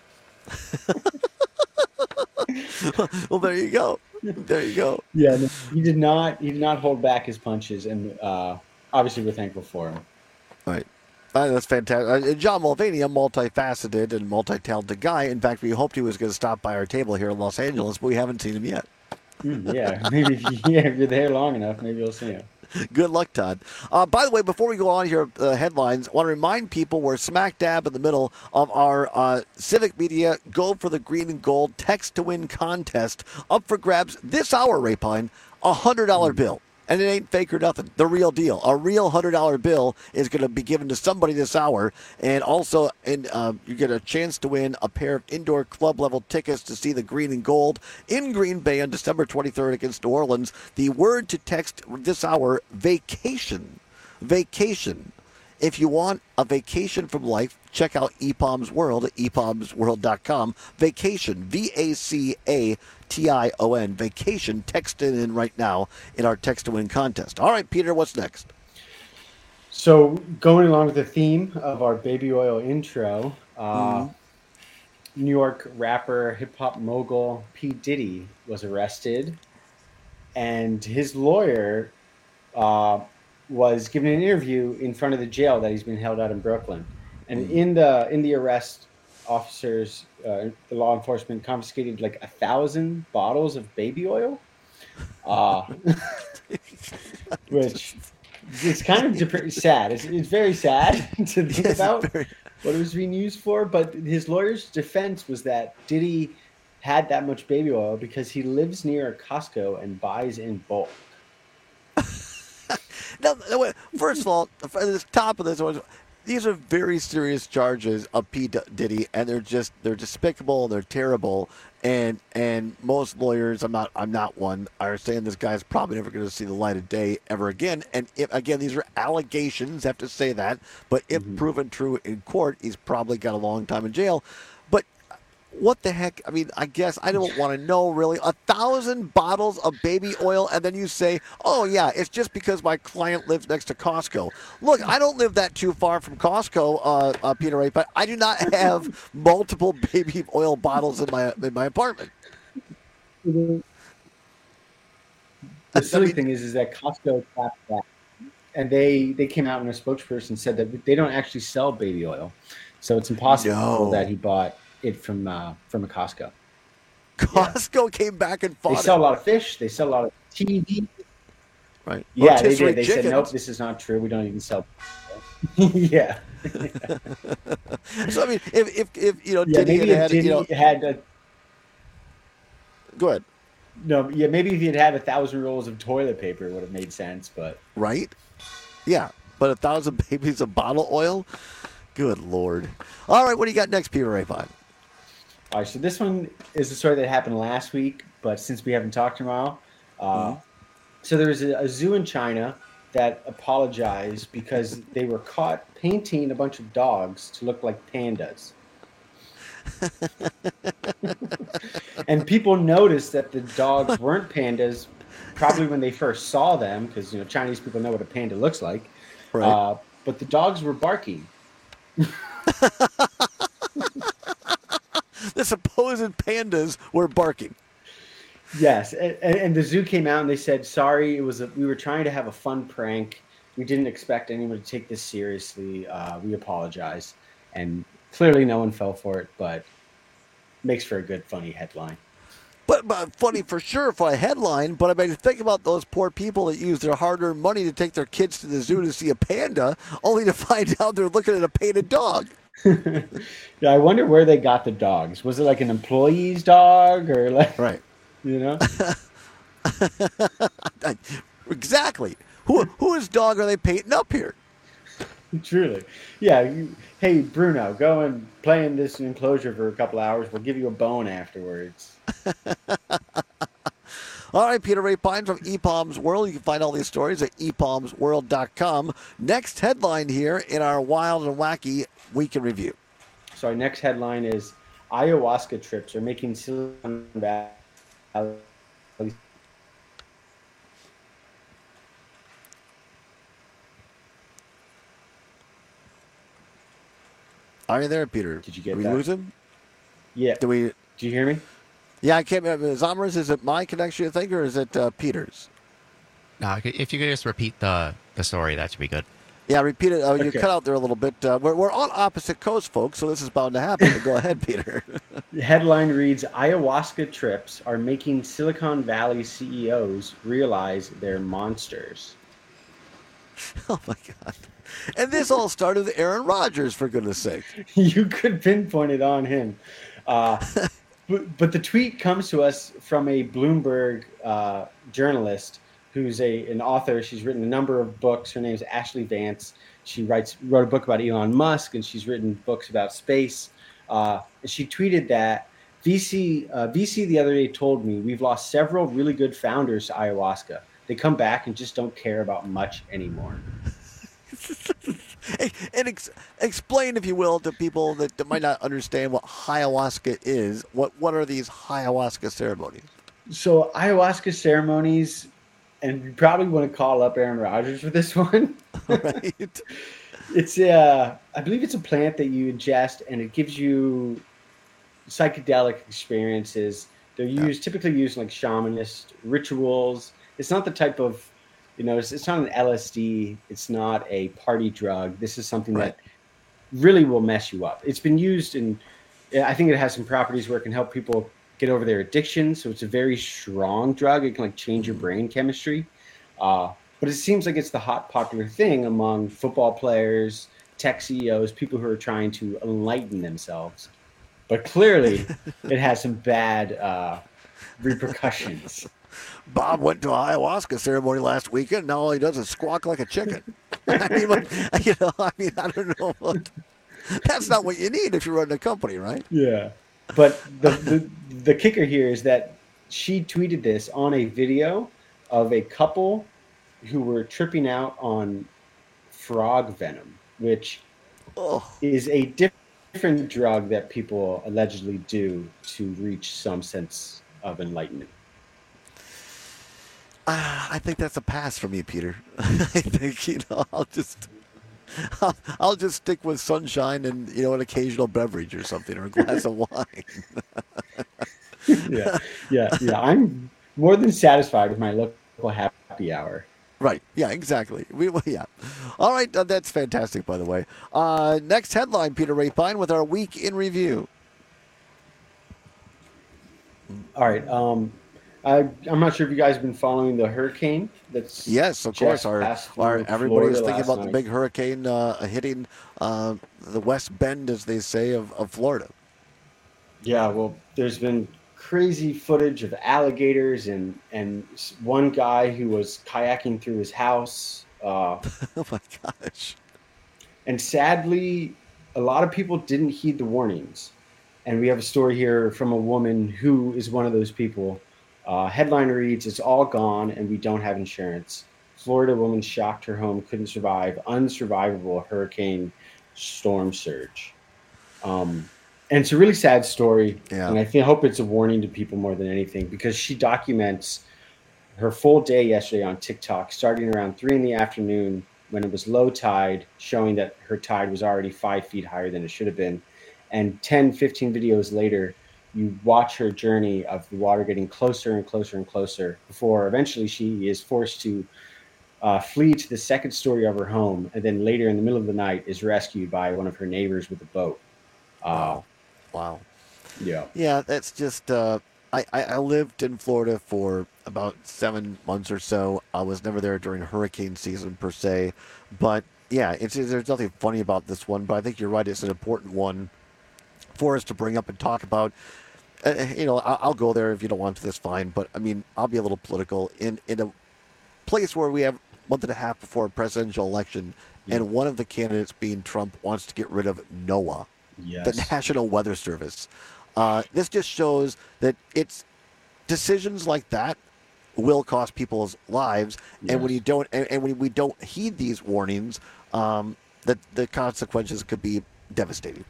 Well, there you go. There you go. Yeah, no, he did not. He did not hold back his punches, and uh, obviously we're thankful for him. All right. Uh, that's fantastic. Uh, John Mulaney, a multifaceted and multi-talented guy. In fact, we hoped he was going to stop by our table here in Los Angeles, but we haven't seen him yet. Mm, yeah, maybe if, you, yeah, if you're there long enough, maybe you'll see him. Good luck, Todd. Uh, by the way, before we go on here, uh, headlines, I want to remind people we're smack dab in the middle of our uh, Civic Media Go for the Green and Gold Text to Win contest. Up for grabs this hour, Rapine, a one hundred dollar mm. bill. And it ain't fake or nothing. The real deal. A real one hundred dollar bill is going to be given to somebody this hour. And also, in, uh, you get a chance to win a pair of indoor club-level tickets to see the Green and Gold in Green Bay on December twenty-third against New Orleans. The word to text this hour, vacation. Vacation. If you want a vacation from life, check out ePalms World at e palms world dot com. Vacation, V A C A T I O N. Vacation, text it in right now in our Text to Win contest. All right, Peter, what's next? So going along with the theme of our baby oil intro, uh, mm. New York rapper, hip-hop mogul P. Diddy was arrested, and his lawyer uh, was given an interview in front of the jail that he's been held out in Brooklyn. And in the in the arrest, officers, uh, the law enforcement confiscated like a thousand bottles of baby oil, uh, which is kind of dep- sad. It's, it's very sad to think about what it was being used for. But his lawyer's defense was that Diddy had that much baby oil because he lives near a Costco and buys in bulk. Now, first of all, at the top of this was, these are very serious charges of P. Diddy, and they're just they're despicable and they're terrible. And and most lawyers, I'm not I'm not one, are saying this guy's probably never going to see the light of day ever again. And if, again, these are allegations, have to say that. But if mm-hmm. proven true in court, he's probably got a long time in jail. But what the heck? I mean, I guess I don't want to know, really. A thousand bottles of baby oil, and then you say, oh, yeah, it's just because my client lives next to Costco. Look, I don't live that too far from Costco, uh, uh, Peter Ray, but I do not have multiple baby oil bottles in my in my apartment. The silly I mean, thing is, is that Costco tapped that, and they, they came out and a spokesperson said that they don't actually sell baby oil. So it's impossible no. that he bought it from uh, from a Costco. Costco yeah. came back and fought They sell it. a lot of fish. They sell a lot of T V. Right. Yeah, they did. They chickens. said, nope, this is not true. We don't even sell. yeah. So I mean, if if, if you know, yeah, Diddy maybe had, if Diddy you know, had a, go ahead. No, yeah, maybe if he had had a thousand rolls of toilet paper, it would have made sense. But right. Yeah, but a thousand babies of bottle oil. Good Lord. All right, what do you got next, Peter Ray Fine? All right, so this one is a story that happened last week, but since we haven't talked in a while. Uh, mm-hmm. So there was a, a zoo in China that apologized because they were caught painting a bunch of dogs to look like pandas. And people noticed that the dogs weren't pandas probably when they first saw them, because you know Chinese people know what a panda looks like. Right. Uh, but the dogs were barking. The supposed pandas were barking. Yes, and, and the zoo came out and they said, "Sorry, it was a, we were trying to have a fun prank. We didn't expect anyone to take this seriously. Uh, we apologize." And clearly, no one fell for it, but makes for a good, funny headline. But, but funny for sure for a headline. But I mean, think about those poor people that use their hard-earned money to take their kids to the zoo to see a panda, only to find out they're looking at a painted dog. Yeah, I wonder where they got the dogs. Was it like an employee's dog, or like, right? You know, exactly. Who whose dog are they painting up here? Truly, yeah. You, hey, Bruno, go and play in this enclosure for a couple hours. We'll give you a bone afterwards. All right, Peter Ray Pine from ePalms World. You can find all these stories at e palms world dot com. Next headline here in our wild and wacky week in review. So our next headline is ayahuasca trips are making Silicon Valley. Are you there, Peter? Did you get Did we that? lose him? Yeah. Did we? Did you hear me? Yeah, I can't remember. Zomers, is it my connection, you think, or is it uh, Peter's? No, if you could just repeat the, the story, that should be good. Yeah, repeat it. Uh, Okay. You cut out there a little bit. Uh, we're, we're on opposite coasts, folks, so this is bound to happen. But go ahead, Peter. The headline reads, ayahuasca trips are making Silicon Valley C E Os realize they're monsters. Oh, my God. And this all started with Aaron Rodgers, for goodness sake. You could pinpoint it on him. Uh, but, but the tweet comes to us from a Bloomberg uh, journalist who's a an author. She's written a number of books. Her name is Ashley Vance. She writes wrote a book about Elon Musk, and she's written books about space. Uh, and she tweeted that V C uh, V C the other day told me we've lost several really good founders to ayahuasca. They come back and just don't care about much anymore. And ex- explain, if you will, to people that, that might not understand what ayahuasca is. What what are these ayahuasca ceremonies? So ayahuasca ceremonies, and you probably want to call up Aaron Rodgers for this one. Right. It's uh, I believe it's a plant that you ingest, and it gives you psychedelic experiences. They're used typically used in like shamanist rituals. It's not the type of, you know, it's, it's not an L S D. It's not a party drug. This is something Right. that really will mess you up. It's been used in, I think it has some properties where it can help people get over their addiction. So it's a very strong drug. It can like change your brain chemistry. Uh, but it seems like it's the hot popular thing among football players, tech C E Os, people who are trying to enlighten themselves. But clearly it has some bad uh, repercussions. Bob went to an ayahuasca ceremony last weekend. Now all he does is squawk like a chicken. I mean, like, you know, I mean, I don't know. What, that's not what you need if you're running a company, right? Yeah. But the, the the kicker here is that she tweeted this on a video of a couple who were tripping out on frog venom, which oh. is a diff- different drug that people allegedly do to reach some sense of enlightenment. Uh, I think that's a pass for me, Peter. I think, you know, I'll just I'll, I'll just stick with sunshine and, you know, an occasional beverage or something, or a glass of wine. yeah, yeah, yeah. I'm more than satisfied with my local happy hour. Right. Yeah, exactly. We, well, yeah. All right. Uh, that's fantastic, by the way. Uh, next headline, Peter Rapine, with our week in review. All right. Um, I, I'm not sure if you guys have been following the hurricane. That's yes, of just course. Our, passed our through everybody is Florida thinking last about the night. big hurricane uh, hitting uh, the West Bend, as they say, of, of Florida. Yeah. Well, there's been crazy footage of alligators and and one guy who was kayaking through his house. Uh, oh my gosh! And sadly, a lot of people didn't heed the warnings. And we have a story here from a woman who is one of those people. Uh, headline reads, "It's all gone and we don't have insurance. Florida woman shocked her home couldn't survive unsurvivable hurricane storm surge." Um, and it's a really sad story. Yeah. And I think, hope it's a warning to people more than anything, because she documents her full day yesterday on TikTok, starting around three in the afternoon when it was low tide, showing that her tide was already five feet higher than it should have been. And ten, fifteen videos later, you watch her journey of the water getting closer and closer and closer before eventually she is forced to uh, flee to the second story of her home. And then later in the middle of the night is rescued by one of her neighbors with a boat. Uh, wow. Yeah. Yeah, that's just, uh, I, I, I lived in Florida for about seven months or so. I was never there during hurricane season per se. But yeah, it's, there's nothing funny about this one, but I think you're right. It's an important one for us to bring up and talk about. Uh, you know, I'll, I'll go there if you don't want to. That's fine. But I mean, I'll be a little political in in a place where we have a month and a half before a presidential election, yeah. and one of the candidates, being Trump, wants to get rid of NOAA, yes. the National Weather Service. Uh, this just shows that it's decisions like that will cost people's lives, yes. and when you don't, and, and when we don't heed these warnings, um, that the consequences could be devastating.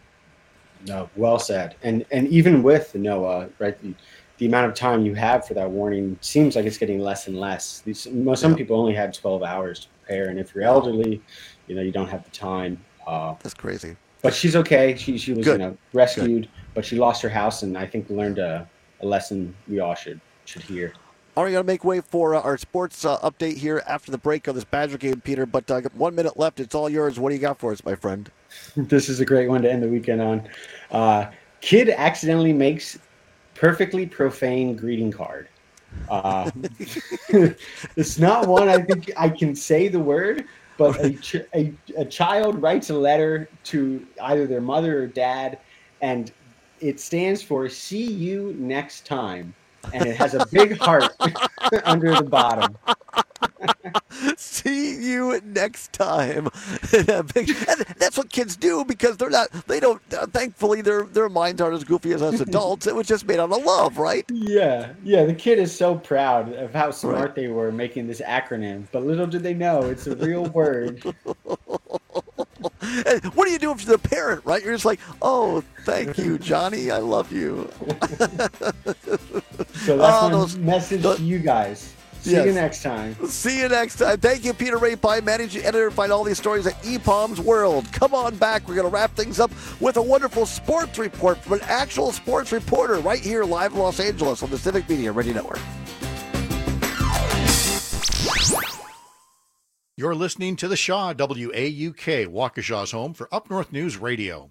No, well said. And and even with the NOAA, right, the, the amount of time you have for that warning seems like it's getting less and less. These, most, some yeah. people only have twelve hours to prepare, and if you're elderly, you know, you don't have the time. Uh, That's crazy. But she's okay. She she was Good. you know rescued, Good. but she lost her house, and I think learned a, a lesson we all should should hear. All right, got to make way for uh, our sports uh, update here after the break of this Badger game, Peter. But uh, one minute left. It's all yours. What do you got for us, my friend? This is a great one to end the weekend on. Uh, kid accidentally makes perfectly profane greeting card. Uh, it's not one I think I can say the word, but a, ch- a, a child writes a letter to either their mother or dad, and it stands for "See you next time." And it has a big heart under the bottom. See you next time. That's what kids do, because they're not, they don't, uh, thankfully their their minds aren't as goofy as us adults. It was just made out of love, right? Yeah. Yeah. The kid is so proud of how smart Right. they were making this acronym, but little did they know it's a real word. And what do you do if you're the parent, right? You're just like, oh, thank you, Johnny. I love you. So that's oh, my those, message those, to you guys. See yes. you next time. See you next time. Thank you, Peter Rapine, managing editor. Find all these stories at E P O M's World. Come on back. We're going to wrap things up with a wonderful sports report from an actual sports reporter right here live in Los Angeles on the Civic Media Radio Network. You're listening to The Shaw, W A U K, Waukesha's home for Up North News Radio.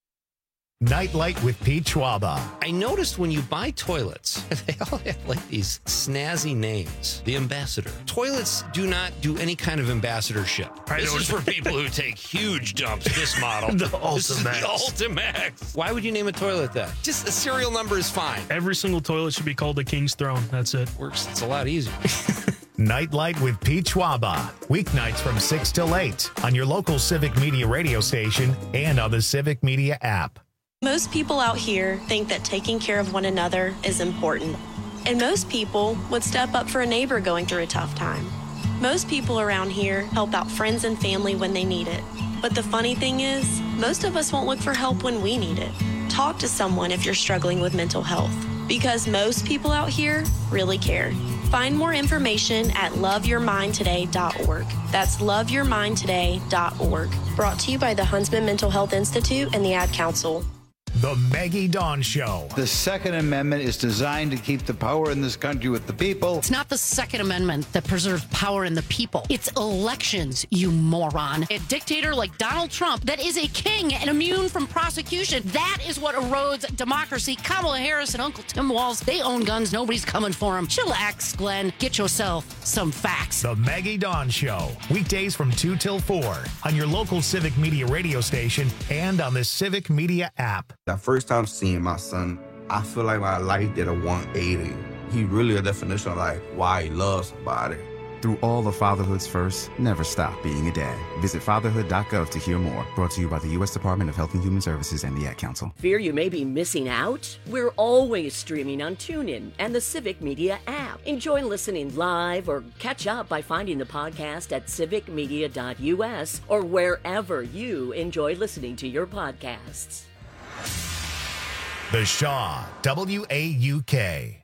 Nightlight with Pete Schwaba. I noticed when you buy toilets, they all have like these snazzy names. The Ambassador. Toilets do not do any kind of ambassadorship. I this know. is for people who take huge dumps. This model. The This is the Ultimax. Ultimax. Why would you name a toilet that? Just a serial number is fine. Every single toilet should be called the King's Throne. That's it. Works. It's a lot easier. Nightlight with Pete Schwaba. Weeknights from six till eight on your local Civic Media radio station and on the Civic Media app. Most people out here think that taking care of one another is important. And most people would step up for a neighbor going through a tough time. Most people around here help out friends and family when they need it. But the funny thing is, most of us won't look for help when we need it. Talk to someone if you're struggling with mental health, because most people out here really care. Find more information at love your mind today dot org. That's love your mind today dot org. Brought to you by the Huntsman Mental Health Institute and the Ad Council. The Maggie Dawn Show. The Second Amendment is designed to keep the power in this country with the people. It's not the Second Amendment that preserves power in the people. It's elections, you moron. A dictator like Donald Trump that is a king and immune from prosecution. That is what erodes democracy. Kamala Harris and Uncle Tim Walz, they own guns. Nobody's coming for them. Chillax, Glenn. Get yourself some facts. The Maggie Dawn Show. Weekdays from two till four on your local Civic Media radio station and on the Civic Media app. The first time seeing my son, I feel like my life did a one eighty. He really a definition of like why he loves somebody. Through all the fatherhoods first, never stop being a dad. Visit fatherhood dot gov to hear more. Brought to you by the U S Department of Health and Human Services and the Ad Council. Fear you may be missing out? We're always streaming on TuneIn and the Civic Media app. Enjoy listening live or catch up by finding the podcast at civic media dot U S or wherever you enjoy listening to your podcasts. The Shaw, W A U K.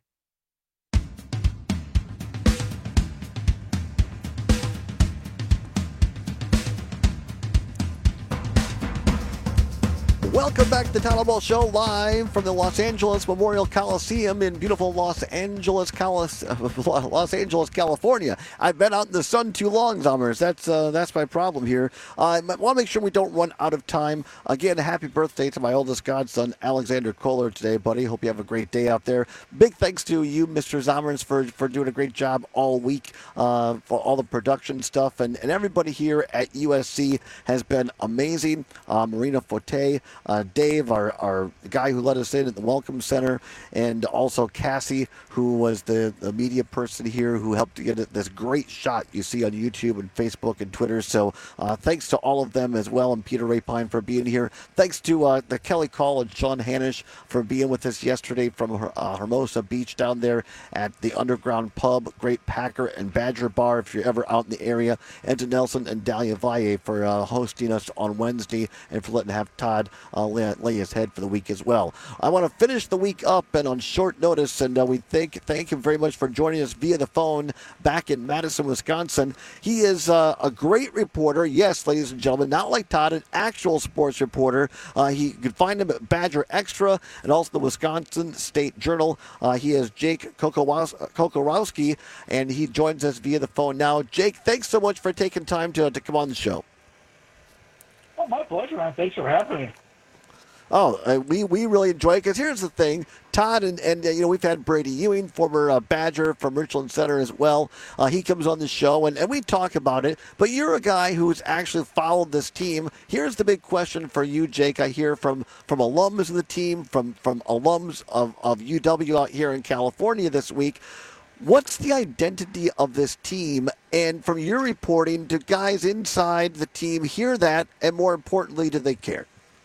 Welcome back to the Tyler Ball Show, live from the Los Angeles Memorial Coliseum in beautiful Los Angeles, Calis- Los Angeles, California. I've been out in the sun too long, Zommers. That's uh, that's my problem here. Uh, I want to make sure we don't run out of time. Again, happy birthday to my oldest godson, Alexander Kohler, today, buddy. Hope you have a great day out there. Big thanks to you, Mister Zommers, for, for doing a great job all week, uh, for all the production stuff. And, and everybody here at U S C has been amazing. Uh, Marina Forte, Uh, Dave, our, our guy who let us in at the Welcome Center, and also Cassie, who was the, the media person here who helped to get this great shot you see on YouTube and Facebook and Twitter. So uh, thanks to all of them as well, and Peter Rapine for being here. Thanks to uh, the Kelly Call and Sean Hanisch for being with us yesterday from uh, Hermosa Beach down there at the Underground Pub. Great Packer and Badger Bar if you're ever out in the area. And to Nelson and Dahlia Valle for uh, hosting us on Wednesday and for letting have Todd uh, lay, lay his head for the week as well. I want to finish the week up and on short notice, and uh, we thank thank him very much for joining us via the phone back in Madison, Wisconsin. He is uh, a great reporter, yes, ladies and gentlemen, not like Todd, an actual sports reporter. Uh, he you can find him at Badger Extra and also the Wisconsin State Journal. Uh, he is Jake Kokorowski, and he joins us via the phone now. Jake, thanks so much for taking time to, to come on the show. Oh, my pleasure, man. Thanks for having me. Oh, uh, we, we really enjoy it because here's the thing. Todd and, and uh, you know, we've had Brady Ewing, former uh, Badger from Richland Center as well. Uh, he comes on the show, and, and we talk about it. But you're a guy who's actually followed this team. Here's the big question for you, Jake. I hear from, from alums of the team, from, from alums of, of U W out here in California this week. What's the identity of this team? And from your reporting, do guys inside the team hear that? And more importantly, do they care?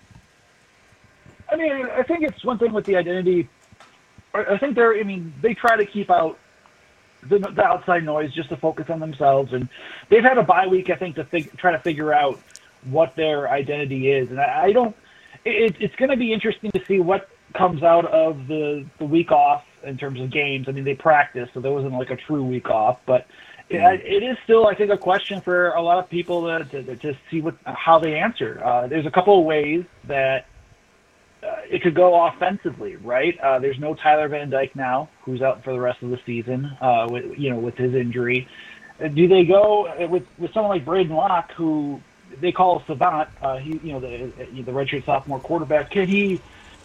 I mean, I think it's one thing with the identity. I think they're, I mean, they try to keep out the, the outside noise just to focus on themselves. And they've had a bye week, I think, to fig, try to figure out what their identity is. And I, I don't. It, it's going to be interesting to see what comes out of the the week off in terms of games. I mean, they practiced, so there wasn't like a true week off, but it, it is still, I think, a question for a lot of people to to, to see what how they answer. Uh, there's a couple of ways that uh, it could go offensively, right? Uh, there's no Tyler Van Dyke now, who's out for the rest of the season, uh, with you know with his injury. Do they go with with someone like Braden Locke, who they call a savant? Uh, he, you know, the the redshirt sophomore quarterback. Can he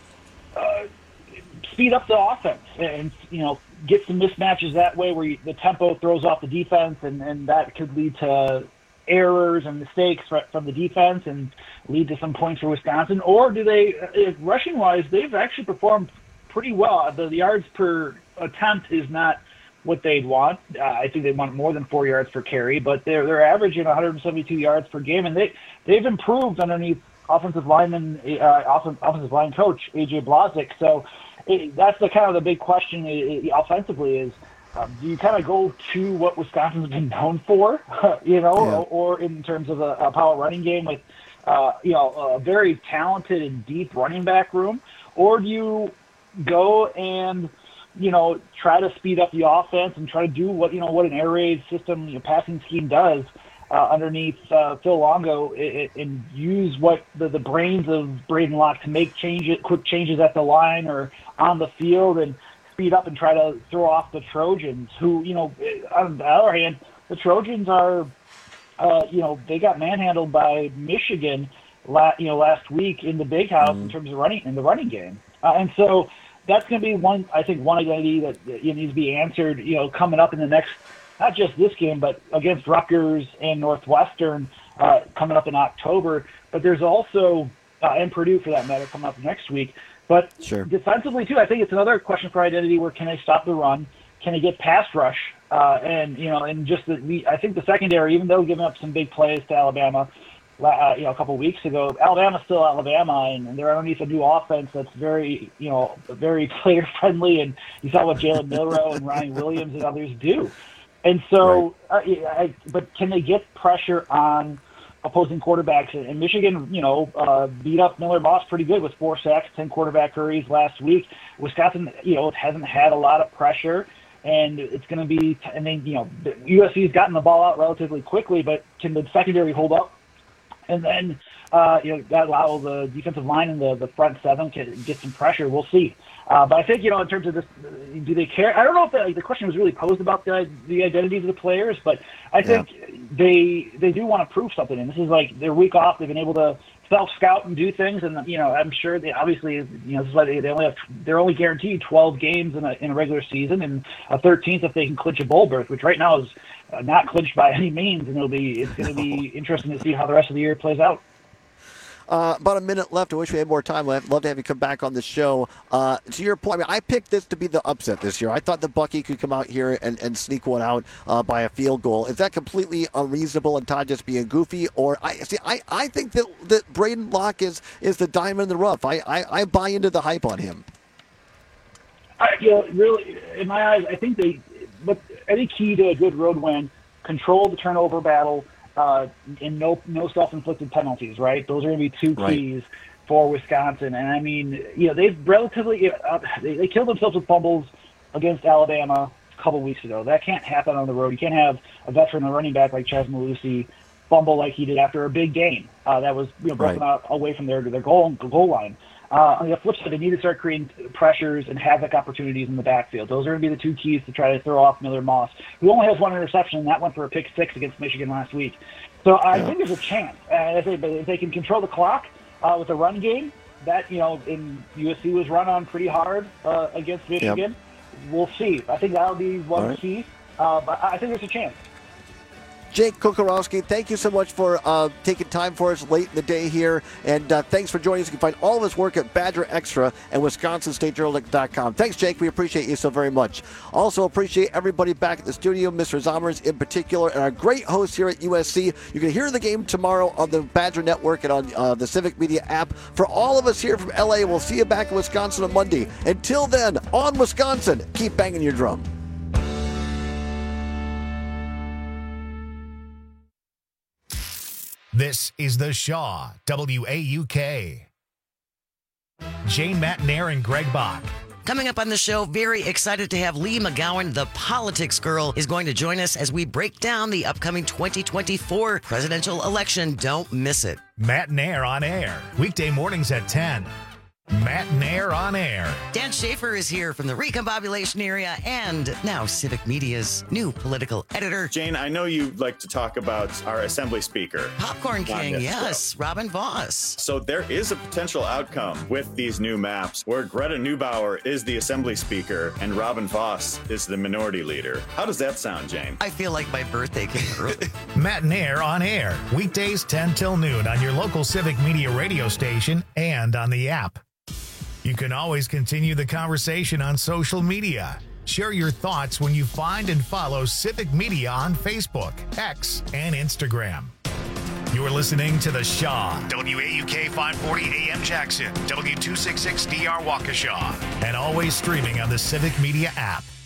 uh, speed up the offense and you know get some mismatches that way, where you, the tempo throws off the defense, and, and that could lead to errors and mistakes from the defense and lead to some points for Wisconsin? Or do they, uh, rushing wise, they've actually performed pretty well. The, the yards per attempt is not what they'd want. Uh, I think they want more than four yards per carry, but they're they're averaging one hundred seventy-two yards per game, and they they've improved underneath offensive lineman, uh, offensive line coach A J Blazek. So it, that's the kind of the big question it, it, offensively is, um, do you kind of go to what Wisconsin's been known for, you know, yeah. or, or in terms of a, a power running game with, uh, you know, a very talented and deep running back room, or do you go and you know, try to speed up the offense and try to do what, you know, what an air raid system, you know, passing scheme does uh, underneath uh, Phil Longo, it, it, and use what the, the brains of Braden Locke to make changes, quick changes at the line or on the field and speed up and try to throw off the Trojans, who, you know, on the other hand, the Trojans are, uh, you know, they got manhandled by Michigan, la- you know, last week in the Big House mm-hmm. in terms of running in the running game. Uh, and so, that's going to be one, I think, one identity that you know, needs to be answered, you know, coming up in the next, not just this game, but against Rutgers and Northwestern uh, coming up in October. But there's also, uh, and Purdue for that matter, coming up next week. But sure. defensively, too, I think it's another question for identity where can they stop the run? Can they get pass rush? Uh, and, you know, and just the, we, I think the secondary, even though giving up some big plays to Alabama, Uh, you know, a couple of weeks ago, Alabama's still Alabama, and, and they're underneath a new offense that's very, you know, very player friendly. And you saw what Jalen Milroe and Ryan Williams and others do. And so, right. uh, I, but can they get pressure on opposing quarterbacks? And Michigan, you know, uh, beat up Miller Moss pretty good with four sacks, ten quarterback hurries last week. Wisconsin, you know, hasn't had a lot of pressure. And it's going to be, and then, you know, U S C's gotten the ball out relatively quickly, but can the secondary hold up? And then, uh, you know, that allow the defensive line and the, the front seven to get some pressure. We'll see. Uh, but I think, you know, in terms of this, do they care? I don't know if the, the question was really posed about the the identities of the players, but I think yeah. they they do want to prove something. And this is like their week off. They've been able to self-scout and do things. And, you know, I'm sure they obviously, you know, this is why they, they only have, they're only guaranteed twelve games in a, in a regular season and a thirteenth if they can clinch a bowl berth, which right now is uh, not clinched by any means. And it'll be, it's going to be interesting to see how the rest of the year plays out. Uh, about a minute left. I wish we had more time. I'd love to have you come back on the show. Uh, to your point, I mean, I picked this to be the upset this year. I thought the Bucky could come out here and, and sneak one out uh, by a field goal. Is that completely unreasonable and Todd just being goofy? Or I see, I, I think that, that Braden Locke is, is the diamond in the rough. I, I, I buy into the hype on him. I, you know, really, in my eyes, I think they, but any key to a good road win, control the turnover battle, Uh, and no no self-inflicted penalties, right? Those are going to be two keys right. for Wisconsin. And, I mean, you know, they've relatively uh, – they, they killed themselves with fumbles against Alabama a couple weeks ago. That can't happen on the road. You can't have a veteran running back like Chaz Malusi fumble like he did after a big game uh, that was you know, broken right. out away from their, their goal, goal line. Uh, on the flip side, they need to start creating pressures and havoc opportunities in the backfield. Those are going to be the two keys to try to throw off Miller Moss, who only has one interception, and that went for a pick six against Michigan last week. So I yeah. think there's a chance. Uh, if, they, if they can control the clock uh, with a run game, that, you know, in U S C was run on pretty hard uh, against Michigan. Yep. We'll see. I think that'll be one right. key. Uh, but I think there's a chance. Jake Kocorowski, thank you so much for uh, taking time for us late in the day here, and uh, thanks for joining us. You can find all of his work at Badger Extra and Wisconsin State Journal dot com. Thanks, Jake. We appreciate you so very much. Also appreciate everybody back at the studio, Mister Zommers in particular, and our great hosts here at U S C. You can hear the game tomorrow on the Badger Network and on uh, the Civic Media app. For all of us here from L A, we'll see you back in Wisconsin on Monday. Until then, on Wisconsin, keep banging your drum. This is The Shaw, W A U K. Jane Matnair and Greg Bach. Coming up on the show, very excited to have Lee McGowan, the politics girl, is going to join us as we break down the upcoming twenty twenty-four presidential election. Don't miss it. Matnair on air, weekday mornings at ten. Matnair on air. Dan Schaefer is here from the Recombobulation area and now Civic Media's new political editor. Jane, I know you like to talk about our Assembly Speaker. Popcorn King, yes, show. Robin Voss. So there is a potential outcome with these new maps where Greta Neubauer is the Assembly Speaker and Robin Voss is the Minority Leader. How does that sound, Jane? I feel like my birthday came early. Matnair on air, weekdays ten till noon on your local Civic Media radio station and on the app. You can always continue the conversation on social media. Share your thoughts when you find and follow Civic Media on Facebook, X, and Instagram. You're listening to The Shaw, W A U K five forty A M Jackson, W two sixty-six D R Waukesha, and always streaming on the Civic Media app.